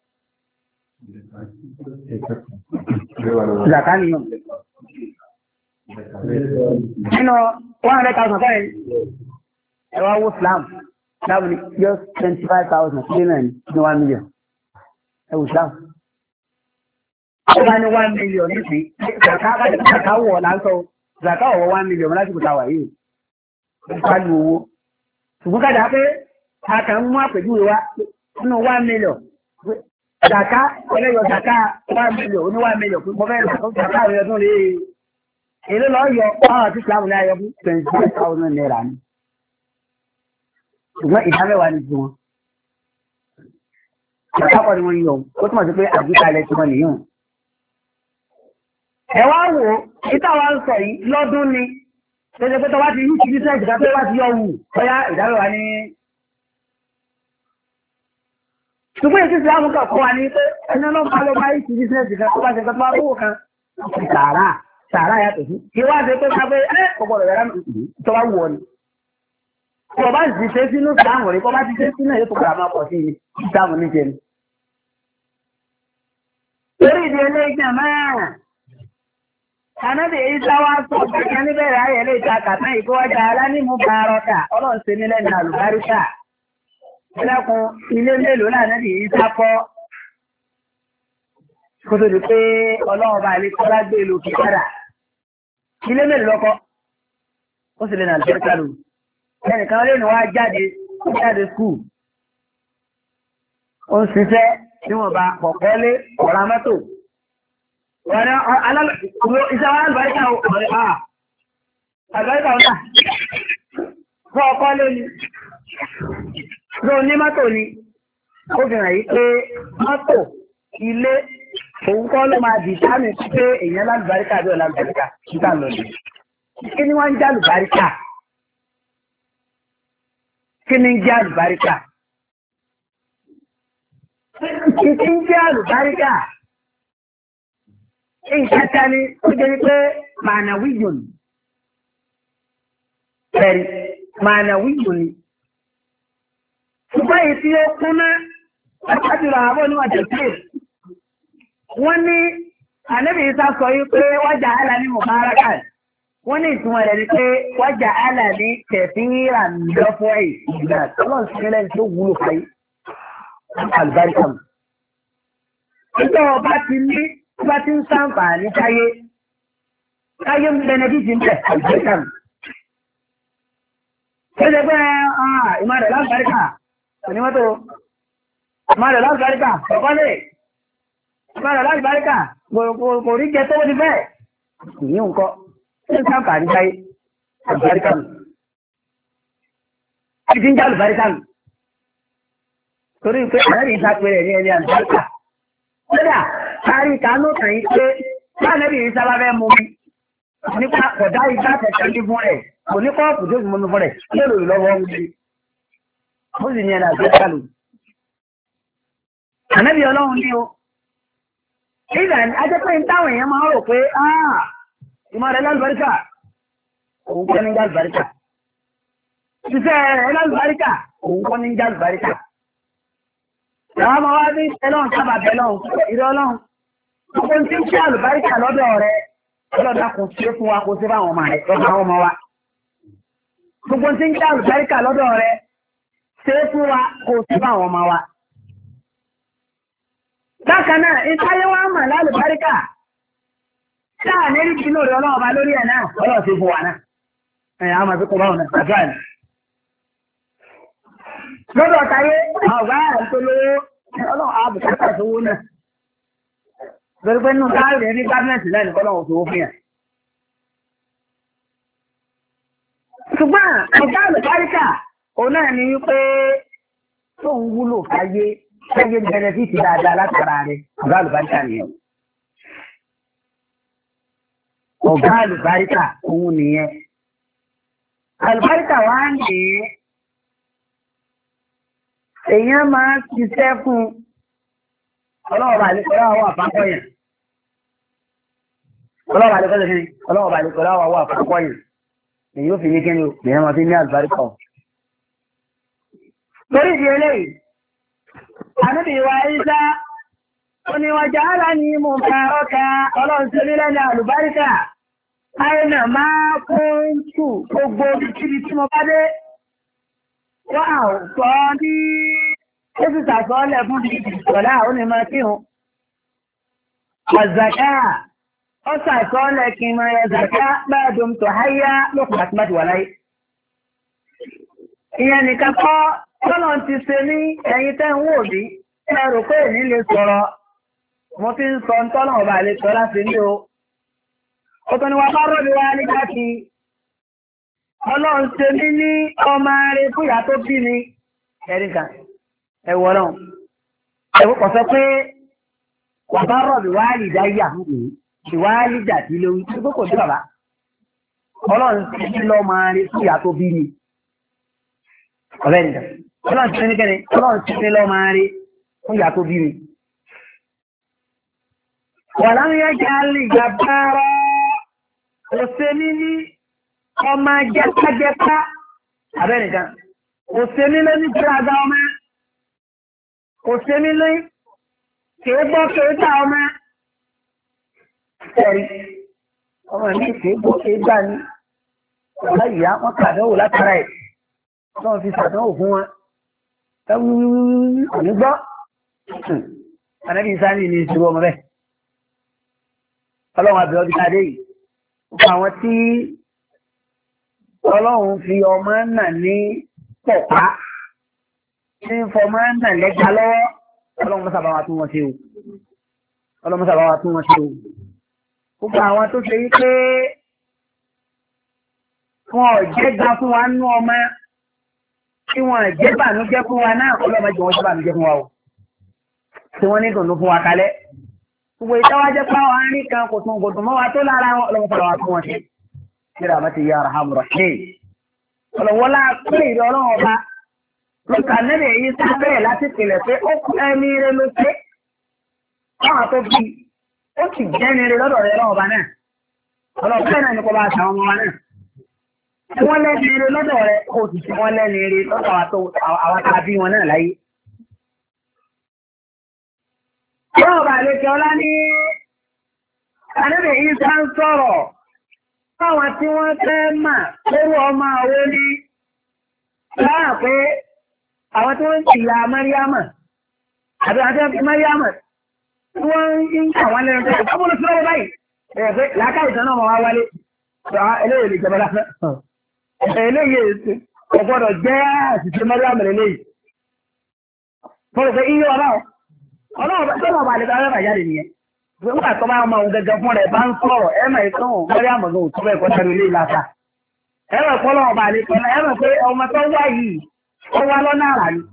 Zaka nìyàn. Nínú one hundred thousand fẹ́rẹ̀ ẹ̀wà owó Islam dábò ní just twenty five thousand sílé náà ní one million. Ẹ̀wù Islam. ó bá ní one million nísìnyí zaka wọ̀ láńsọ zaka wọ̀ one million lásìkò táwà yìí nípa lu owó ṣùgbọ́n kájà pé a kàn ń mú àpèjúwe wa nínú one million zaka ọlẹ́yọ zaka one million oní one million pé mo fẹ́ zaka rẹ̀ ọdún lè èlé lọ́ọ́ yọ báwọn àti islam ní ayọ̀ fún twenty five thousand naira ni ṣùgbọ́n ìdámẹ́wàá ni tiwọn zaka kọ́ ni wọ́n yọ ó túmọ̀ sí pé àgbékalẹ̀ tí wọ́n nìyàn. ẹ wá wò ó ìta wa ń sọ yìí lọ́dún ni ṣẹṣẹ pé tọ́wá ti yí kìí sẹ́ẹ̀jì ká pé wá ti yọ wù bóyá ìdámẹ́wàá ní. ṣùgbọ́n èsì ìsìlámù kan kọ́ wa ní pé ẹni ọlọ́pàá ló máa yí kìí sẹ́ẹ̀jì kan tó bá ṣe kan tó bá owó kan sàárà sàárà yàtọ̀ sí kí wá ṣe pé ká pé ẹ kọ̀kọ̀ rẹ̀ rẹ̀ tó bá wù ọ ni. tó bá ti ṣe sínú ìsìlámù rí kó bá ti ṣe sínú èyí tó kọ̀ àmọ́ pọ̀ sí ìsìlámù níjẹ ni. torí ìdí eléyìí máa Ànábì Ìsá wá sọ kẹ̀kẹ́ níbẹ̀rẹ̀ ayẹ̀ lè ta kàtán ìkówájà alánímú bàárọ̀kà ọlọ́run ṣe nílẹ̀ ní àlùbáríkà. Ẹlẹ́kùn ilé mélòó l'Ànábì Ìsá kọ́. Kó tó di pé ọlọ́run bá lè kọ́lá gbé lókè padà. Ilé mélòó lọ́kọ́. Ó sì lè nà àlùbáríkà lò. Ẹnìkan lè ní wá jáde jáde skul. Ó ń ṣiṣẹ́ níwọ̀nba kọ̀kọ́lé ọ̀rá mọ́tò. Wọ́n alálọ́ iṣẹ́ wọn àlùbáríkà ọ̀rẹ́ àà àlùbáríkà ọ̀dà fún ọkọ́ lóní ló ní mọ́tò ni ó fi hàn yí pé mọ́tò ilé òun kọ́ ló máa dì sáàmì pé èèyàn lálùbáríkà bí ọ̀là àlùbáríkà nígbà lọ́dún. Kí ni wọ́n ń jẹ́ àlùbáríkà? Kí ni ń jẹ́ àlùbáríkà? Kí ni ń jẹ́ àlùbáríkà? Ìkẹta ni ó jẹ́ wípé mànàwíyùn ni. Bẹ̀rẹ̀ mànàwíyùn ni. Ṣùgbọ́n èyí tí ó kún ná, àjùlọ àwọn oníwọ̀n tẹ̀síì. Wọ́n ní Ànábì Ìsá sọ wípé wájà àlà ní mùbáràkà. Wọ́n ní ìtumọ̀ rẹ̀ ni pé wájà àlà ní tẹ̀síìrà lọ́fọ́ ẹ̀ ìgbà tọ́lọ̀ sí nílẹ̀ tí ó wúlò fáyé. Àlùbáríkà mu. Ìjọ ọba ti ní bá ti ń sáǹfààní káyé káyé ń bẹnẹdíjì ń bẹ̀ àìsíkà mi. Ó ṣe pé ìmọ̀ràn lálùbáríkà onímọ́tò ìmọ̀ràn lálùbáríkà ọ̀kọ́lẹ̀ ìmọ̀ràn lálùbáríkà kò rí jẹ tó ti bẹ́ẹ̀. Ìyí nǹkan ṣé ń sáǹfààní káyé àlùbáríkà mi. Ìdí ń jẹ́ àlùbáríkà mi. Torí pé àlẹ́ Ìsá péré ní ẹni àlùbáríkà. Kódà kárí ìkánú kàn yí pé Ànábì Ìsá bá fẹ́ mú mi nípa ọ̀dá ìgbà tẹ̀sán ní fún rẹ̀ kò ní kọ́ọ̀pù tó fi mú mi fún rẹ̀ kí èrò ìlọ́wọ́ ń gbé. Ó sì ní ẹ̀dà tó kálù. Ànábì Ọlọ́run ní o. Ìgbà ajẹ́pẹ́ táwọn èèyàn máa ń rò pé ìmọ̀ rẹ̀ lálùbáríkà òun kọ́ ní jálùbáríkà. Ṣiṣẹ́ rẹ̀ lálùbáríkà òun kọ́ ní jálùbáríkà. Àwọn ọmọ wa bí ẹlọ́run sábà bẹ̀lọ́run, ìrẹ́ ọlọ́run, gbogbo tí ń ṣe àlùbáríkà lọ́dọ̀ rẹ̀, ọlọ́dà kò ṣe fún wa kò sí fáwọn ọmọ rẹ̀ lọ́dọ̀ àwọn ọmọ wa. Gbogbo tí ń ṣe àlùbáríkà lọ́dọ̀ rẹ̀, ṣe fún wa kò sí fáwọn ọmọ wa. Bákan náà, ìtayé wa mọ̀ lálùbáríkà. Sáà ní rí inú rẹ̀ ọlọ́run ọba lórí ẹ̀ náà, ọlọ́run ṣe fún wa náà. Ẹ̀yà á máa fi kó báwọn náà, àdúrà ni. Lọ́dọ̀ ọ̀tayé, ọ̀gá àìtólówó, ọlọ́run àbùkátà sówó náà. Bẹ̀rẹ̀ pé nínú táàrí ní gábínẹ̀tì lẹ́nu kọ́lọ́run sówó fún yàn. Ṣùgbọ́n ọ̀gá àlùbáríkà, òun náà ní wípé tó ń wúlò fáyé, fáyé bẹnẹfíìtì dáadáa látara rẹ̀, ọ̀gá àlùbáríkà nìyẹn. Ọ̀gá àlùbáríkà òun nìyẹn. Àlùbáríkà wá ń yè é. Èèyàn máa ń ṣiṣẹ́ fún ọlọ́wọ́ bá àlékọ́lá wà fákọ́ yẹn. Ọlọ́wọ́ bá àlékọ́lá yẹn. Ọlọ́wọ́ bá àlékọ́lá wà fákọ́ yẹn. Èyí ó fi ní kíni èèyàn máa fi ní àlùbáríkà. Torí ìdí eléyìí, Ànábì wa Ìsá, ó ní wọ́n jà á lá ní mú kàrọ́kà ọlọ́run sí nílẹ̀ ní àlùbáríkà. Àìnà máa kún tù gbogbo ibi tí mo bá dé. Wọ́n à sọ ní Jésù sàsọ́ọ́lẹ̀ fún ìṣọ̀lá àwọn onímọ̀ tí hùn. ọ̀zàká ọ̀sà sọ́ọ́lẹ̀ kí n máa yọ zàká báyìí tó háyá lókùn àti máti wà láyé. ìyẹn nìkan kọ́ tọ́lọ̀ ti ṣe ní ẹ̀yin tẹ́ ń wò bí ẹ rò pé èmi lè sọ̀rọ̀ mo ti ń sọ tọ́lọ̀ ọba lè sọ láti ní o. ó tún ní wàá bá rọ́ọ̀dù wá nígbà tí ọlọ́run ṣe mí ní ọmọ rẹ̀ fúyà tó bí mi ẹ̀rí kan ẹ̀wọ̀ náà ẹ̀wọ̀ kọ̀ sọ pé wàá bá rọ́ọ̀dù wá ìdá yà ìwáyé dàbí lórí tó kò sí bàbá ọlọ́run ṣe mí lọ́mọ rẹ̀ fúyà tó bí mi ọ̀rẹ́ nìkan ọlọ́run ṣe mí kẹ́ni ọlọ́run ṣe mí lọ́mọ rẹ̀ fúyà tó bí mi. wàlámù yẹn jẹ́ àlè ìjàmbára òṣèlú ní ọmọ jẹ́kájẹ́ká abẹ́ nìkan òṣèlú ló ní kíra àgbà ọmọ òṣèlú ló kìí gbọ́ kìí gbà ọmọ ẹ̀rí ọmọ mi kìí gbọ́ kìí gbà ní ọ̀la ìyá wọn kàdánwò látara ẹ̀ wọ́n fi ṣàdánwò fún wọn ẹ̀wúwúwú kò ní gbọ́ ànábì sáni ní ìṣòro ọmọ bẹ́ẹ̀ ọlọ́run àbẹ̀wò bí káde yìí fún àwọn tí ọlọ́run fi ọmọ náà ní pọ̀pá ní fọmọ náà lẹ́gbàá lọ́wọ́ ọlọ́run mọ́sà bá wa tún wọn ṣe o ọlọ́run mọ́sà bá wa tún wọn ṣe o gbogbo àwọn tó ṣe yí pé wọn ò jẹ́ gbà fún wa nú ọmọ tí wọn ò jẹ́ bànújẹ́ fún wa náà ọlọ́run jẹ́ wọn jẹ́ bànújẹ́ fún wa o tí wọ́n ní dùnú fún wa kalẹ̀ gbogbo ìtawájẹ́ pàwọn àárín kan kò tún kò tún mọ́ wa tó lára ọlọ́run mọ́sà bá wa tún wọn ṣe kíra bá ti yá arahamu rahim ọlọ́wọ́lá pé ìrọ̀ ọlọ́run ọba lóka nẹ́bẹ̀ yìí sábẹ́ láti pèlẹ̀ pé ó kú ẹni rẹ ló pé káwọn tó bí ó sì jẹ́ni rẹ lọ́dọ̀ rẹ lọ́wọ́ ọba náà ọlọ́pẹ́ náà ní kó bá àtàwọn ọmọ wa náà tí wọ́n lẹ́ni rẹ lọ́dọ̀ rẹ kó sì tí wọ́n lẹ́ni rẹ lọ́dọ̀ àwọn tá a bí wọn náà láyé. ọlọ́run ọba àlejò ọlá ní nẹ́bẹ̀ yìí sá ń sọ̀rọ̀ fáwọn tí wọ́n fẹ́ mà lórí ọmọ àwọn ní láà pé àwọn tí wọ́n ń tìyà Máríámà àbí àwọn tí wọ́n fi Máríámà tí wọ́n ń kà wọ́n lẹ́nu tó ọmọ lọ́sí lọ́wọ́ báyìí ẹ̀ pé làákà ìtàn náà wọ́n wá wálé eléyìí lè jẹba lásán eléyìí kò gbọ́dọ̀ jẹ́ àṣìṣe Máríámà lélẹ́yìí mo rò pé iye ọlọ́run ọlọ́run tó lọ́ọ́ bá lè bá rẹ́ bàjáde nìyẹn nígbà tó bá ọmọ òun gẹ́gẹ́ fún rẹ̀ bá ń sọ̀rọ̀ ẹ̀mọ̀ ìtàn òun lórí àmọ̀gán òtún bẹ́ẹ̀ kọ́ sáré ilé ìlàta ẹ̀rọ ìpọ́nlọ́ ọba àlejò ẹ̀rọ pé ọmọ tó wá yìí ó wá lọ́nà àrà ni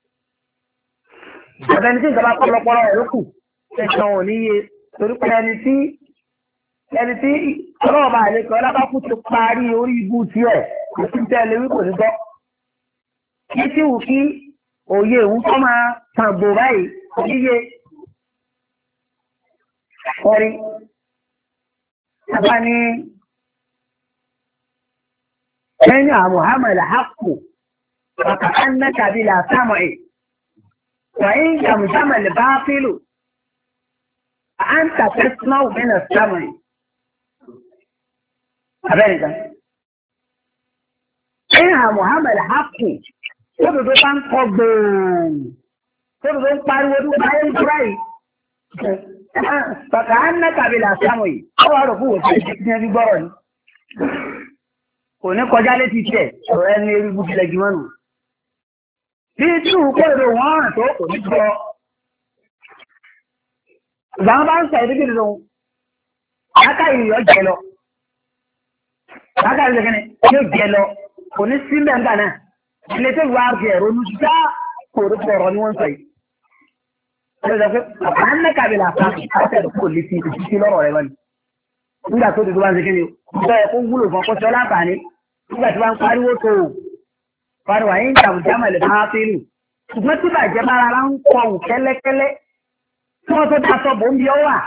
ọ̀dẹni tí ìjọba pọlọpọlọ rẹ̀ ló kù ẹ̀sán ò níye torí pé ẹni tí ẹni tí ọlọ́ọ̀ba àlejò ọlábàkú ti parí orí ibú tiẹ̀ kò sí tẹ́lẹ̀ wí kò ní gbọ́ kí tí wù kí òye òun kọ́ máa tàn gbò báyìí níye Ẹ̀rí, àbá ní ẹ̀yìn Muhammad Haqqu, wàkà annaka bila sam'i, wà in yamjama al-batilu, anta tasma'u min as-sam'i. Abẹ́rẹ́ kan. Ẹ̀yìn Muhammad Haqqu, tó dòdó bá ń kọ gbòòrùn, tó dòdó ń pariwo tó bá ń kúrá yìí. Bàtà á ná tàbí làṣàmù yìí, ó wà rò fún òṣèlú tí wọ́n fi gbọ́rọ̀ ni. Kò ní kọjá létí tiẹ̀, ọ̀rọ̀ ẹni erí búkilẹ̀ jù mọ́nu. Bí tí òun kó èrò wọn hàn tó kò ní gbọ́. Ìgbà wọn bá ń sọ ìdíkì nínú láká ìyọ̀ jẹ lọ. Láká ìyọ̀ kẹ́ni yóò jẹ lọ, kò ní sí mẹ́ńgà náà. Ilé tó wà á jẹ ronú já kò rí pọ̀rọ̀ ni wọ́n sọ yìí. Àpàánẹ́kàbí làpá àtẹ̀lẹ̀ kò lè fi ìsìsí lọ́rọ̀ rẹ̀ wọ́n ni. Nígbà tó dùdú bá ń ṣe kíni o, bẹ́ẹ̀ kó wúlò fún ọkọ̀ tí ọlá àǹfààní. Nígbà tí wọ́n ń pariwo tó o, pariwo àyín ìjàmù jámàlẹ̀ bá fẹ́lù. Ṣùgbọ́n tí bàjẹ́ bára rá ń kọ òun kẹ́lẹ́kẹ́lẹ́ tí wọ́n tó dá sọ bò ń bí ọ wà.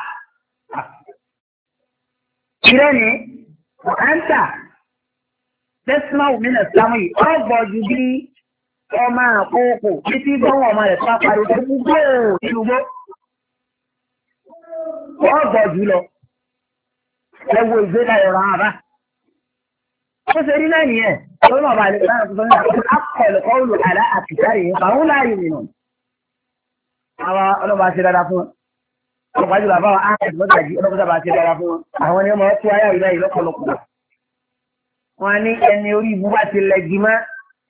Ìrẹ́ ni, ọ̀hántà, Tẹ́símáwù mínà Sámú yìí, ọ̀gbọ̀ ju bí ọmọ àkókò títí gbọ́wọ́ ọmọ rẹ̀ tó apariwo tó gbogbo nínú gbó. Wọ́n gbọ́ jù lọ. Ẹ wo ìgbéga ìrọ̀ àwọn àbá. Ó ṣe rí náà nìyẹn. Ó náà bá lè gbọ́dọ̀ tuntun ní àkókò akọ̀lùkọ́ olù àlá àtìsáré yẹn. Àwọn láàyè nìyẹn. Àwọn ọlọ́ba ṣe dáadáa fún wọn. ọ̀pọ̀ àti bàbá wa áhùn mọ́tàjì ọlọ́pàá bá ti dára fún wọn àwọn ni wọ́n máa kó ayá ìlà ìlọ́pọ̀lọpọ̀ wọn ní ẹni orí ibú bá ti lẹ́gi mọ́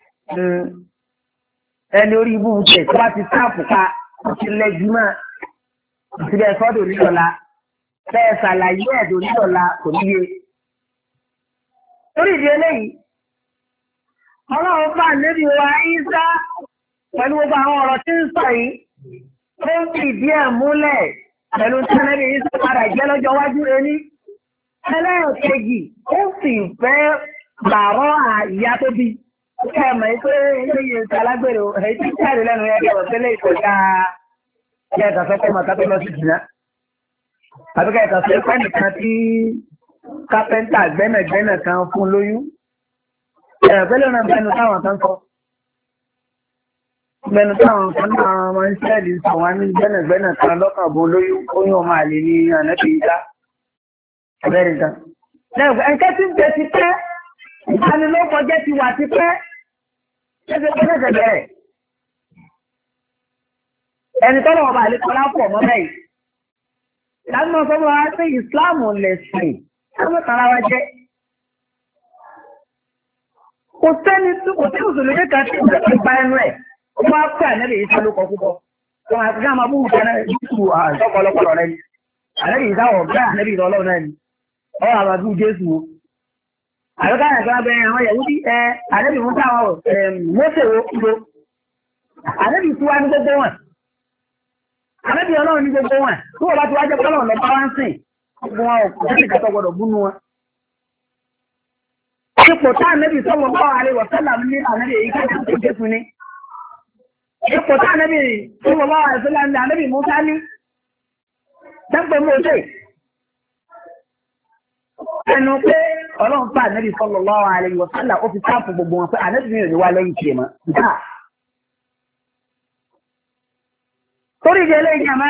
ẹni orí ibú tẹ̀ tó bá ti sáàpù ká ó ti lẹ́gi mọ́ ìsìlẹ̀ sọ́dọ̀ onídọ̀la bẹ́ẹ̀ ṣàlàyé ẹ̀dọ̀ onídọ̀la kò níye. Torí ìdí eléyìí ọlọ́run bá níbi wa Ìsá pẹ̀lú gbogbo àwọn ọ̀rọ̀ tí ń sọ yìí ó ń fìdí ẹ̀ múlẹ̀ pẹ̀lú tí ẹnẹ́bí Ìsá padà jẹ́ lọ́jọ́ wájú ẹni. Ẹlẹ́ẹ̀kejì ó sì fẹ́ bàárọ̀ àyà tó bí. Ṣé ẹ mọ̀ pé eléyìí ṣe alágbèrè èyí tí jáde lẹ́nu yẹn kẹwàá tẹ́lẹ̀ ìkọjá kẹta sọ́kọ́ màkà tó lọ sí jìnnà. Àbí kẹta sọ pé nìkan tí kápẹ́ńtà gbẹ́nàgbẹ́nà kan fún lóyún. Ẹ̀rọ pẹ́lú náà bẹnu táwọn kan sọ. Bẹnu táwọn kan náà máa ń ṣẹ́ẹ̀lì sọ wá ní gbẹ́nàgbẹ́nà kan lọ́kàn bó lóyún oyún ọmọ àlè ní ànábì Ìsá. Abẹ́rẹ́ nǹkan. Ẹ̀kẹ́ tí ń jẹ ti pẹ́, ìdánilókọjẹ́ ti wà ti pẹ́, ṣẹ́ṣẹ́ pẹ́ lẹ́sẹ̀ bẹ̀rẹ̀. Ẹni tọ́lọ̀ ọba àlékọ́lá pọ̀ mọ́ bẹ́ẹ̀. Ìdánimọ̀ sọ́mọ́ wa pé ìsìláàmù lẹ̀sìn, ẹgbẹ́ kan ara wa jẹ́. Kò sẹ́ni tí kò sí òṣèlú kan tí ó ti pa ẹnu ẹ̀, ó máa pẹ́ ànẹ́bì Ìsá ló kọ púpọ̀. Wọ́n máa fi ká máa bú ìfẹ́ náà Jésù àṣọ́pọ̀lọpọ̀ rẹ̀ ni. Ànẹ́bì Ìsá wọ̀ bẹ́ẹ̀ ànẹ́bì ìrọ̀lọ́ náà ni. Ọ àmà bú Jésù o. Àlọ́ká yẹn kan bẹ̀rẹ̀ àwọn Yẹ̀wúdí ẹ ànẹ́bì mú táwọn Mósè wo kúrò. Ànẹ́bì tí wá ní gbogbo wọn. Ànẹ́bì Ọlọ́run ní gbogbo wọn. Tí wọ́n bá ti wá jẹ́ pọ́lọ̀ lọ bá wá ń sìn. Gbogbo wọn ò kò sí ìkàtọ̀ gbọdọ̀ búnú wọn. Ipò tá ànẹ́bì sọ́wọ́ bá wà lè wọ̀ sẹ́là ní ànẹ́bì èyí ká tó Jésù ní. Ipò tá ànẹ́bì sọ́wọ́ bá wà lè sẹ́là ní ànẹ́bì Mùsá ní. Dẹ́pẹ̀ Mósè. Ẹnu pé Ọlọ́run pa ànẹ́bì sallallahu alaihi wa sallam ó fi sáàpù gbogbo wọn pé ànẹ́bì mi ò ní wá lẹ́yìn tiẹ̀ mọ́. Torí ìdílé ìjàmá,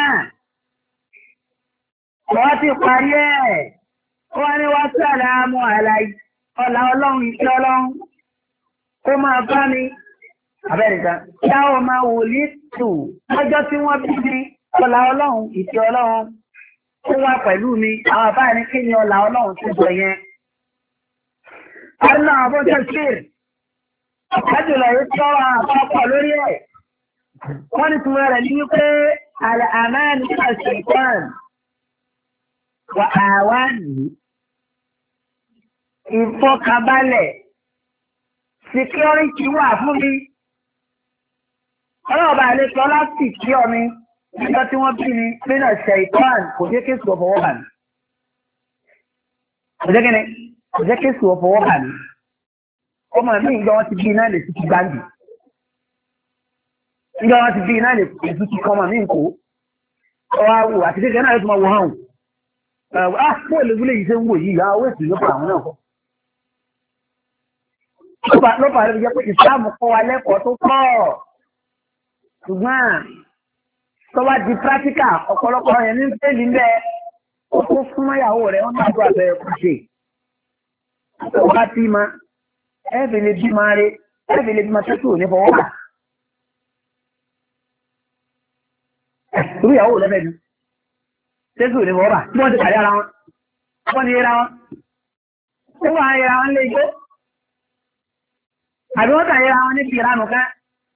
wọ́n ti parí ẹ̀, wọ́n ní wá sàlámù àlàyé, ọ̀là Ọlọ́run ìṣẹ́ Ọlọ́run, kó máa bá mi, abẹ́rẹ́ta, dáwọ́ máa wò ní tù, lọ́jọ́ tí wọ́n bí mi, ọ̀là Ọlọ́run ìṣẹ́ Ọlọ́run, ó wà pẹ̀lú mi, àwọn àbá ní kí ni ọ̀là Ọlọ́run ti sọ yẹn. Àrùn àwọn bó ṣe ṣe, àjùlọ yìí tí wọ́n àpapọ̀ lórí ẹ̀. Wọ́n ní túnmọ̀ rẹ̀ ní wípé àmánì àṣìkàn wà àwánì ìfọkànbalẹ̀ security wà fún mi. Ọlọ́ọ̀bà àlejò láti kí ọ mi nígbà tí wọ́n bí mi nínú ẹ̀ṣẹ̀ ìtàn kò jẹ́ kéṣù ọ̀fọwọ́ bà mí. Kò jẹ́ kíni? Kò jẹ́ kéṣù ọ̀fọwọ́ bà mí. Ọmọ mi ìjọ wọn ti bí iná lè ti ti gbáǹdì. Nígbà wọn ti bí iná lè ètò ti kọ́ ọmọ mi nkó. Ọwọ́ àwò àti kékeré náà ló ti máa wọ hàn. Ah, fún èlé wúlé yìí ṣe ń wò yìí, àwọn owó èsì ló pa àwọn náà kọ́. Ló fà á lóbi jẹ́ pé ìsìláàmù kọ́ wa lẹ́kọ̀ọ́ tó pọ̀. Ṣùgbọ́n tó wá di pírátíkà ọ̀pọ̀lọpọ̀ yẹn ní pẹ́ẹ́lí ń bẹ́ ó tó fún ìyàwó rẹ̀ wọ́n náà tó àbẹ̀rẹ̀ kù ṣe. Ó bá tí ma ẹ̀fẹ̀ lè bí máa rí ẹ̀fẹ̀ lè bí máa tẹ́tù ní fọwọ́ bà. Irú ìyàwó lẹ́fẹ̀ẹ́ ni tẹ́tù ní fọwọ́ bà tí wọ́n ti pàdé ara wọn. Wọ́n ní yẹra wọn. Ó wà á yẹra wọn lé igbó. Àbí wọ́n tà yẹra wọn ní ìranù kan.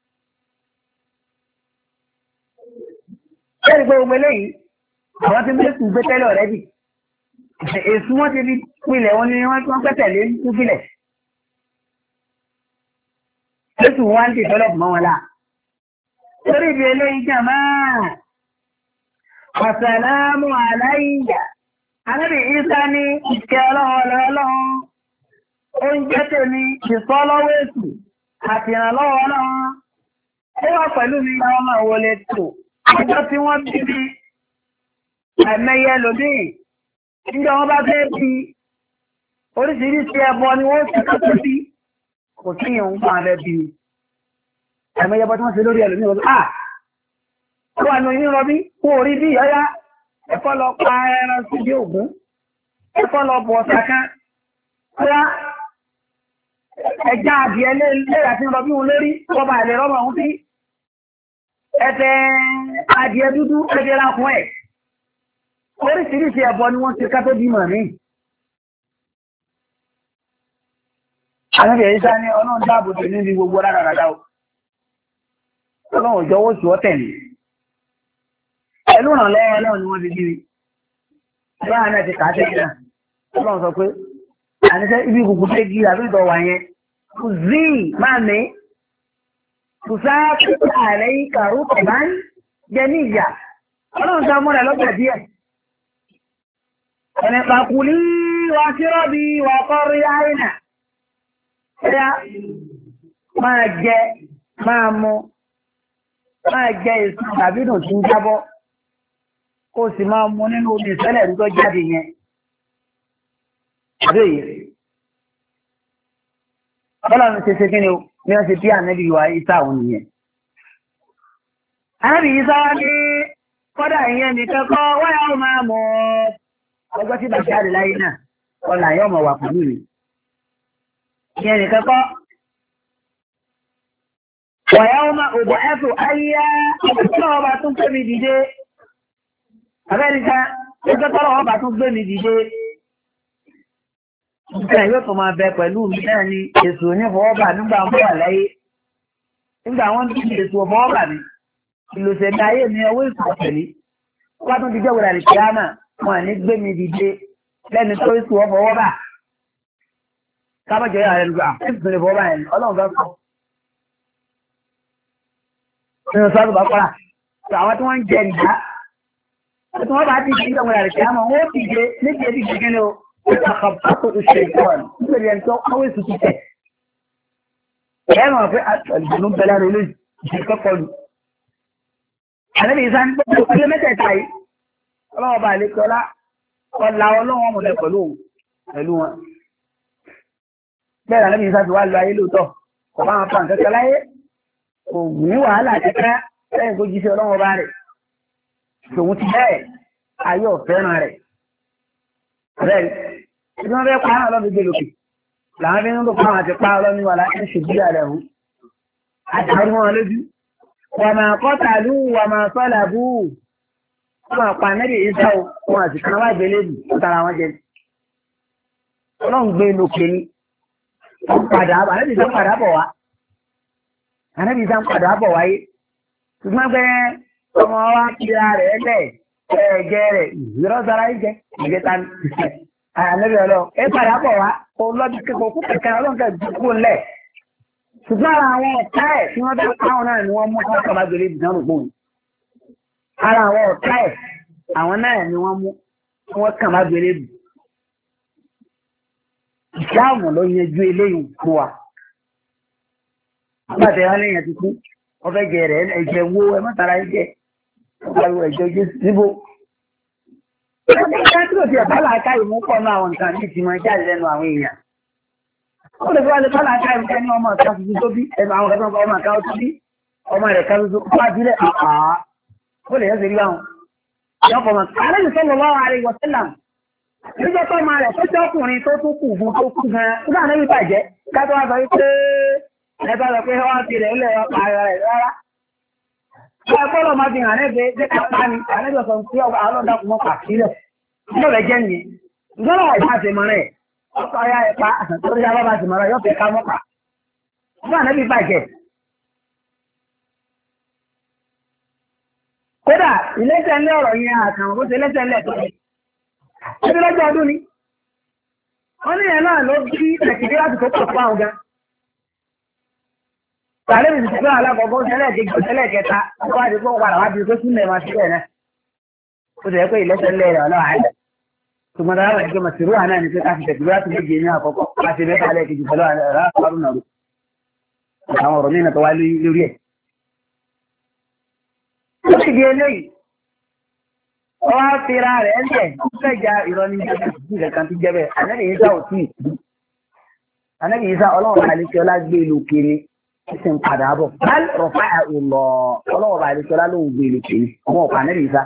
Ṣé gbogbo eléyìí àwọn tí Jésù gbé tẹ́lẹ̀ ọ̀rẹ́dì èsù wọn ti fi pilẹ̀ wọn ni wọ́n pẹ́tẹ̀lé ń filẹ̀. Jésù wá ń dìtọ́lọ̀pù mọ́ wọn lá. Torí ibi eléyìí jàmá àsàlámù aláìyà Ànábì Ìsá ní ìkẹ́ ọlọ́run ọlọ́run oúnjẹ tèmi ìsọ́lọ́wọ́ èsù àti ìrànlọ́wọ́ ọlọ́run ó wà pẹ̀lú mi láwọn máa wọlé tó. Ọjọ́ tí wọ́n bí bí ẹ̀mẹ́yẹ lòdì, níjọ́ wọ́n bá fẹ́ bí oríṣiríṣi ẹbọ ni wọ́n ṣe kọ́kọ́ bí, kò sí ìhun fún abẹ́ bí. Ẹ̀mẹ́yẹ bọ́ tí wọ́n ṣe lórí ẹlòmí ọdún, ah! Ó wà ní oyún rọbí, kó orí bí ọyá, ẹ̀kọ́ lọ pa ẹran sí bí ògún, ẹ̀kọ́ lọ bọ̀ ọ̀sàkán, ọyá ẹja adìẹ lẹ́yà tí ń rọbí wọn lórí, wọ́n bá lè rọ́mọ̀ ọ̀hún bí. Ẹ̀fẹ̀ adìẹ dúdú ẹgbẹ́ lákùn ẹ̀. oríṣiríṣi ẹbọ ni wọ́n ti ká tó bímọ mi. Ànábì Ìsá ní ọlọ́run dáàbò tó níbi gbogbo rárára o. Ọlọ́run jọ̀wọ́ sí ọ tẹ̀lé. Pẹ̀lú ìrànlọ́wọ́ ọlọ́run ni wọ́n ti bí mi. Báwa náà ti kà á tẹ́lẹ̀ náà. Ọlọ́run sọ pé àníṣe ibi kùkù tẹ́ gí àbí ìtọ̀ wà yẹn. Kù zí máa ní. Kù sáà pípé ààrẹ yìí kàrú kọ̀bá ń jẹ ní ìyà. Ọlọ́run sọ múra lọ́gbà díẹ̀. Ẹni pàkùlí wa sírọ́bì wa kọ́rí àìnà. Ẹ̀yà máa jẹ máa mu máa jẹ èso tàbí dùn tí ń jábọ́ kó sì máa mu nínú omi ìṣẹ̀lẹ̀ tó jáde yẹn. Àbẹ́yẹ. Ọlọ́run ṣe ṣe kí ni o ní wọ́n ṣe bí ànábì wa Ìsá òun nìyẹn. Ànábì Ìsá ní kọ́dà ìyẹn nìkan kọ́ wáyà ó máa mọ̀ ọjọ́ tí bàtí àdè láyé náà ọ̀là yóò mọ̀ wà pẹ̀lú mi. Ìyẹn nìkan kọ́. Wàyà ó máa òbò ẹ̀fù ayé ọjọ́ tí ọba tún gbé mi dìde. Amẹ́ríkà ọjọ́ tí ọba tún gbé mi dìde. Ìgbà yóò tó máa bẹ pẹ̀lú mi náà ni èso onífọwọ́bà nígbà wọn wà láyé. Nígbà wọn bí èso ọfọwọ́bà mi. Ìlòsẹ̀dá ayé mi ọwọ́ ìsọ̀ tẹ̀lé. Wọ́n tún ti jẹ́ wòlà lè kíámà wọn ní gbé mi dìde lẹ́ni tó èso ọfọwọ́bà. Kábọ̀jọ́ yà rẹ̀ lùgbà èso onífọwọ́bà yẹn ọlọ́run fẹ́ sọ. Nínú sọ́dún bá kọ́ra. Àwọn tí wọ́n ń jẹ nìyá. Tí wọ́n bá ti di ìjọba wòlà lè kíámà wọ́n ti gbé níbi ẹbí gbẹgẹ́ ni o. Àkàbàtò ìṣèjọba nítorí ẹni tó kọ́wé tuntun tẹ̀. Ẹ mọ̀ pé àtàlùbọ̀nù bẹ̀rẹ̀ rẹ̀ lóyún ìṣèkọ́kọ́ lù. Ànábì Ìsá ní gbogbo ilé mẹ́tẹ̀ẹ̀ta yìí, ọlọ́wọ́ bá lè kọ́lá, ọ̀la ọlọ́wọ́ ọmọdé pẹ̀lú pẹ̀lú wọn. Bẹ́ẹ̀ Ànábì Ìsá ti wá lu ayé lóòótọ́, kò bá wọn pa nǹkan kan láyé, kò ní wàhálà kẹ́kẹ́ lẹ́yìn kó jíṣẹ́ ọlọ́wọ́ bá rẹ̀. Tòun ti bẹ́ẹ̀ ayé ọ̀fẹ́ràn rẹ̀. Bẹ́ẹ̀ni, ìdí wọn fẹ́ pa á lọ́dún gbé lókè. Làwọn fi ń lò pa àwọn àti pa ọlọ́ni wà láti ṣèjú àrẹ̀ hù. Àtàrí wọn lójú. Wàmà kọ́tàlú wàmà sọ́làbú. Wọ́n máa pa Ànábì Ìsá o, wọn àti kan wá gbélé bù, ó tara wọn jẹ. Ọlọ́run gbé lókè ni. Wọ́n padà bọ̀, Ànábì Ìsá ń padà bọ̀ wá. Ànábì Ìsá ń padà bọ̀ wáyé. Ṣùgbọ́n pé ọmọ wa kíra rẹ̀ lẹ̀ ẹ̀ẹ́gẹ́ rẹ̀ ìrọ́sára ìjẹ́ ìgbẹ́ta ní. Ànábì ọlọ́ ẹ padà bọ̀ wá, olọ́bí kẹ́kọ̀ọ́ kú kẹ̀kẹ́ ọlọ́nkẹ́ dùkú lẹ̀. Ṣùgbọ́n ara àwọn ọ̀tá ẹ̀ tí wọ́n bá káwọn náà ni wọ́n mú káwọn kaba gbèrè ìdán rògbò ní. Ara àwọn ọ̀tá ẹ̀ àwọn náà ni wọ́n mú tí wọ́n kàn bá gbèrè bù. Ìṣáàmù ló yanjú eléyìí fún wa. Àgbàtẹ̀ wọn lẹ́yìn ti kú, wọ́n fẹ́ jẹ rẹ̀ ẹ̀jẹ̀ wo ẹ mọ́tara ẹ̀jẹ̀ ọgbàlù ẹ̀jẹ̀ ojú síbò. Ẹgbẹ́ tí ó ti ẹ̀bá làákà ìmú pọ̀ náà àwọn nǹkan ní ìtìmọ̀ jáde lẹ́nu àwọn èèyàn. Ó lè fi wá lè bá làákà ìmú kẹ́ ní ọmọ ọ̀ká tuntun tó bí ẹnu àwọn ọ̀ká ọmọ ọ̀ká tó bí ọmọ rẹ̀ ká tuntun bá jílẹ̀ àpá. Ó lè yẹ́ sí rí báwọn. Ìyọ́pọ̀ mọ̀ àlejò sọ́nà wá wà rẹ̀ wọ̀sílàm. Níjọ́ tó máa rẹ̀ tó jẹ́ ọkùnrin tó tún kù fún tó kú gan-an. Nígbà náà yóò bàjẹ́ ká tó wá sọ wípé ẹ bá sọ pé wọ́n ti rẹ̀ ńlẹ̀ ọ̀pá ara rẹ̀ rárá. Ṣé kọ́lọ̀ máa fi hàn lẹ́gbẹ̀ẹ́ jẹ́ ká pa ni àlejò sọ pé àwọn ọlọ́dà kò mọ̀ pàṣílẹ̀. Ìjọ rẹ̀ jẹ́ nìyẹn. Ìjọba wà ìfà ṣe mọ̀ rẹ̀. Ọkọ̀ ayá ẹ̀pá torí abá bá ṣe mọ̀ rẹ̀ yóò fi ká mọ́pà. Nígbà náà bí bàjẹ́. Kódà ìlẹ́sẹ̀ ńlẹ̀ ọ̀rọ̀ yẹn àkàwọn bó ṣe lẹ́sẹ̀ ńlẹ̀ tó yẹ. Ṣé lọ́jọ́ ọdún ni? Wọ́n ní ẹ̀ náà ló bí ẹ̀kìdí láti tó pọ̀ fún àwọn gan. Tàlẹ́ mi ti fẹ́ alákọ̀ọ́kọ́ tẹ́lẹ̀ kejì tẹ́lẹ̀ kẹta wọ́n á di fún wàrà wá di tó sílẹ̀ máa sílẹ̀ náà. Ó ti rẹ̀ pé ìlẹ́sẹ̀ ńlẹ̀ rẹ̀ ọlọ́wà ẹ̀. Ṣùgbọ́n dára wà ní pé màsìrú àná ni pé ká fi tẹ̀síwá láti méje ní àkọ́kọ́ láti mẹ́ta alẹ́ kejì pẹ̀lú àrà àrùn náà. Àwọn ọ̀rọ̀ mìíràn tó wá lórí ẹ̀. Ó sì di eléyìí. Wọ́n á fi ra rẹ̀ ńlẹ̀ fẹ́jà ìrọ̀lì ìjọba kan ti jẹ́ bẹ́ẹ̀. Ànábì Ìsá ò tí ì kú. Ànábì Ìsá ọlọ́run àlekíọ́lá gbé ìlú kiri ó sì ń padà bọ̀. Báyìí rọ̀fà àwòlọ̀ ọlọ́run àlekíọ́lá ló ń gbé ìlú kiri. Ọmọ ọ̀pá Ànábì Ìsá.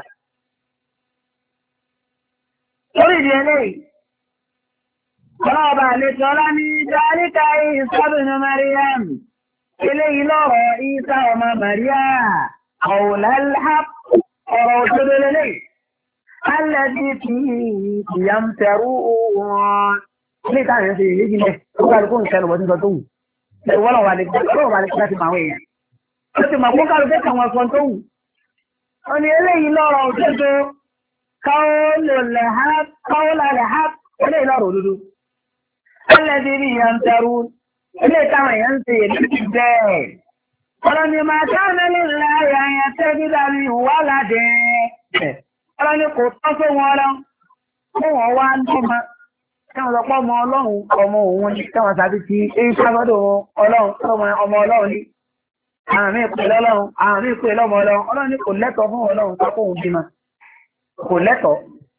Lórí ìdí eléyìí, ọlọ́run àlekíọ́lá ní dáríkà Ìsá ibn Maryam. Eléyìí lọ́rọ̀ Ìsá ọmọ Màríà. Ọ̀wùlá ọ̀rọ̀ òṣèlú lélẹ́yìí. alẹ́bí fi ìyàmtẹ̀rù wọn. Ilé ìta yẹn ṣe èyí lẹ̀, ó kálukú nǹkan lọ́wọ́ tí ń sọ tó wù. Ìwọ́lọ̀ wà lè gbọ́dọ̀ wà lè kí láti máa wọ̀ èèyàn. Ó ti mọ̀ kó kálukú kan wọn sọ tó wù. Ó ní eléyìí lọ́rọ̀ òdodo, káwọ́lá lẹ̀ ha, eléyìí lọ́rọ̀ òdodo. Alẹ́bí fi ìyàmtẹ̀rù, ilé ìta yẹn ń ṣe èyí bẹ́ẹ̀. Ọlọ́ni máa káàmẹ́ lè láyé ayẹ tẹ́bí dárí wà ládé. Ọlọ́ni kò tọ́ fún wọn lọ, fún wọn wá ń tó ma. Káwọn lọ́pọ̀ ọmọ ọlọ́run ọmọ òun ní káwọn sàbí ti èyí sábọ́dọ̀ ọlọ́run ọmọ ọlọ́run ní. Àwọn mí pè lọ́lọ́run, àwọn mí pè lọ́mọ ọlọ́run. Ọlọ́ni kò lẹ́tọ̀ọ́ fún ọlọ́run tó kóhun bímọ. Kò lẹ́tọ̀ọ́.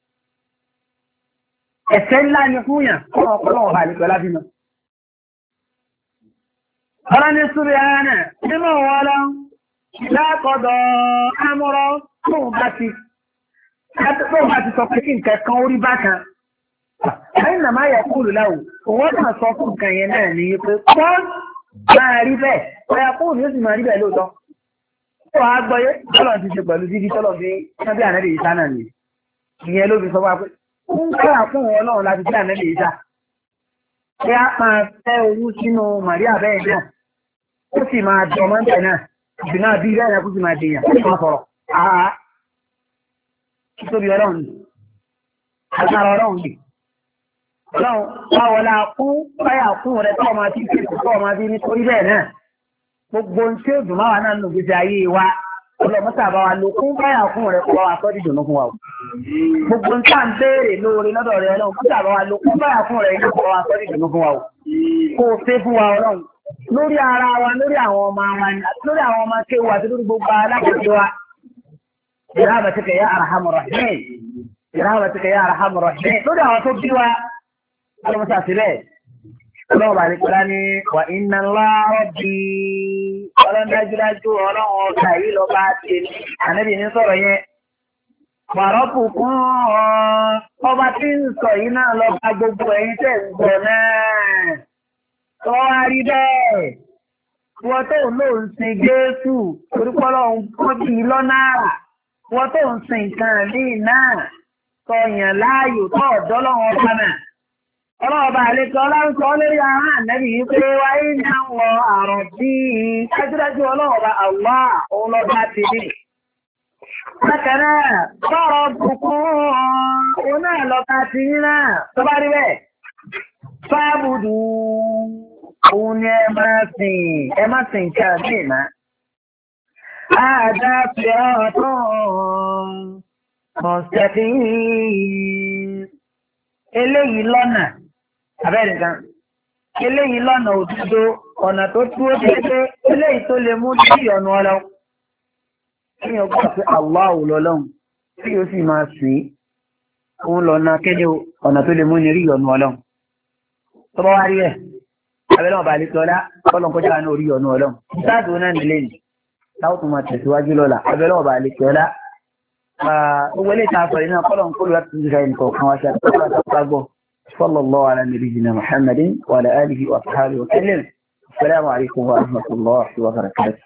Ẹ̀ṣẹ̀ ńlá ni fún yàn kọ́ ọ̀pọ̀lọ́wọ̀ bá àlejò lábímọ. Ọlọ́ni súrí ara náà, nínú wọn lọ, lákọ̀dọ̀ amúrọ̀ tóun bá ti sọ pé kí nǹkan kan orí bákan. Ẹ̀yìn nàmá yẹ kúrò láwù, òun náà sọ fún nǹkan yẹn náà ní pé pọ́n máa rí bẹ́ẹ̀, ọ̀yà kúrò yóò sì máa rí bẹ́ẹ̀ lóòótọ́. Ó wàá gbọ́yé, tọ́lọ̀ ti ṣe pẹ̀lú dídí tọ́lọ̀ fi wọ́n bí ànẹ́lẹ̀ ìsá náà nì. Ìyẹn ló fi sọ wá pé, ó ń kọ́ra fún òun ọlọ́run láti bí ànẹ́lẹ̀ ìsá. Ṣé á máa fẹ́ oyún sínú Màríà bẹ́ẹ̀ náà? Ó sì máa jọ ọmọ ǹtẹ̀ náà, ìbí náà bí bẹ́ẹ̀ kú sí máa dèèyàn, ó sì máa sọ̀rọ̀. Àá, títóbi ọlọ́run ni, agbára ọlọ́run ni. Ọlọ́run wá wọlá fún báyà fún rẹ̀ tó ọmọ tí kí tó ọmọ bí nítorí bẹ́ẹ̀ náà. Gbogbo ohun tí ó dùn máa wà náà nínú gbèsè ayé wa, ọlọ́mọ́sà bá wa lo fún báyà fún rẹ̀ kó bá wa sọ́ dídùn fún wa. Gbogbo ohun tí à ń béèrè lóore lọ́dọ̀ rẹ̀ ọlọ́run, mọ́sà bá wa lo fún báyà fún rẹ̀ kó bá wa sọ́ dídùn fún wa. Kó o ṣe fún wa ọlọ́run. Lórí ara wa, lórí àwọn ọmọ wa, lórí àwọn ọmọ kéwà àti lórí gbogbo alákòóso wa. Ìrábàtíkà ya arhamur rahimin. Ìrábàtíkà ya arhamur rahimin. Lórí àwọn tó bí wa, ọlọ́mọsá sílẹ̀. Ọlọ́mọba àríkọlá ní wà inna Allaha rabbi. Ọlọ́dájúdájú ọlọ́run ọ̀gá yìí lọ bá ti ní. Ànábì ní sọ̀rọ̀ yẹn. Wa rabbukum ọba tí ń sọ yìí náà lọ bá gbogbo ẹ̀yin tẹ̀ ń gbọ́ náà. Tọ́wá rí bẹ́ẹ̀, wọ́n tó ń lò ń sin Jésù, orúkọ́lọ́ ń kọ́ bí lọ́nà àrà, wọ́n tó ń sin nǹkan ní náà, tọ̀yàn láàyò tó ọ̀dọ́ lọ́wọ́ ọ̀pánà. Ọlọ́ọ̀bà àlejò ọlọ́run lórí ara ànẹ́bì yìí pé wáyé ní àwọn àrùn bí i dájúdájú ọlọ́ọ̀bà àwọ̀ òun lọ́ba ti rí. Bákan náà, sọ̀rọ̀ bùkún òun náà lọ́ba ti rí náà, tó bá rí bẹ́ẹ̀. Fáàbùdù òun ni ẹ máa sìn, ẹ máa sìn kí a sì máa. Àdá fi ọ̀tún mọ̀sẹ̀fì eléyìí lọ́nà, abẹ́rẹ́ kan, eléyìí lọ́nà òdodo, ọ̀nà tó dúró déédéé, eléyìí tó lè mú sí ọ̀nà ọlọ́run. Kí ni ọgbà pé Allah ò lọ́lọ́run, tí yóò sì máa sìn, òun lọ́nà kéde ọ̀nà tó lè mú ní rí ọ̀nà ọlọ́run. Tọ́bọ́ wá rí ẹ̀, abẹ́lẹ́ ọba àlítọ́lá, kọ́lọ̀ kọjá ní orí ọ̀nà ọlọ́run. Ìsáàtò náà nílé ní, táwọn tó máa tẹ̀síwájú lọ́la, abẹ́lẹ́ ọba àlítọ́lá. Owó ilé ìta àfọ̀rí náà kọ́lọ̀ ń kó lọ́wọ́ tó ń jẹ́ nǹkan kan wá ṣe àtọ́kọ́ àtọ́kọ́ sallallahu ala nabiyyina Muhammadin wa ala alihi wa sahbihi wa sallam. Assalamu alaikum wa rahmatullahi wa barakatuh.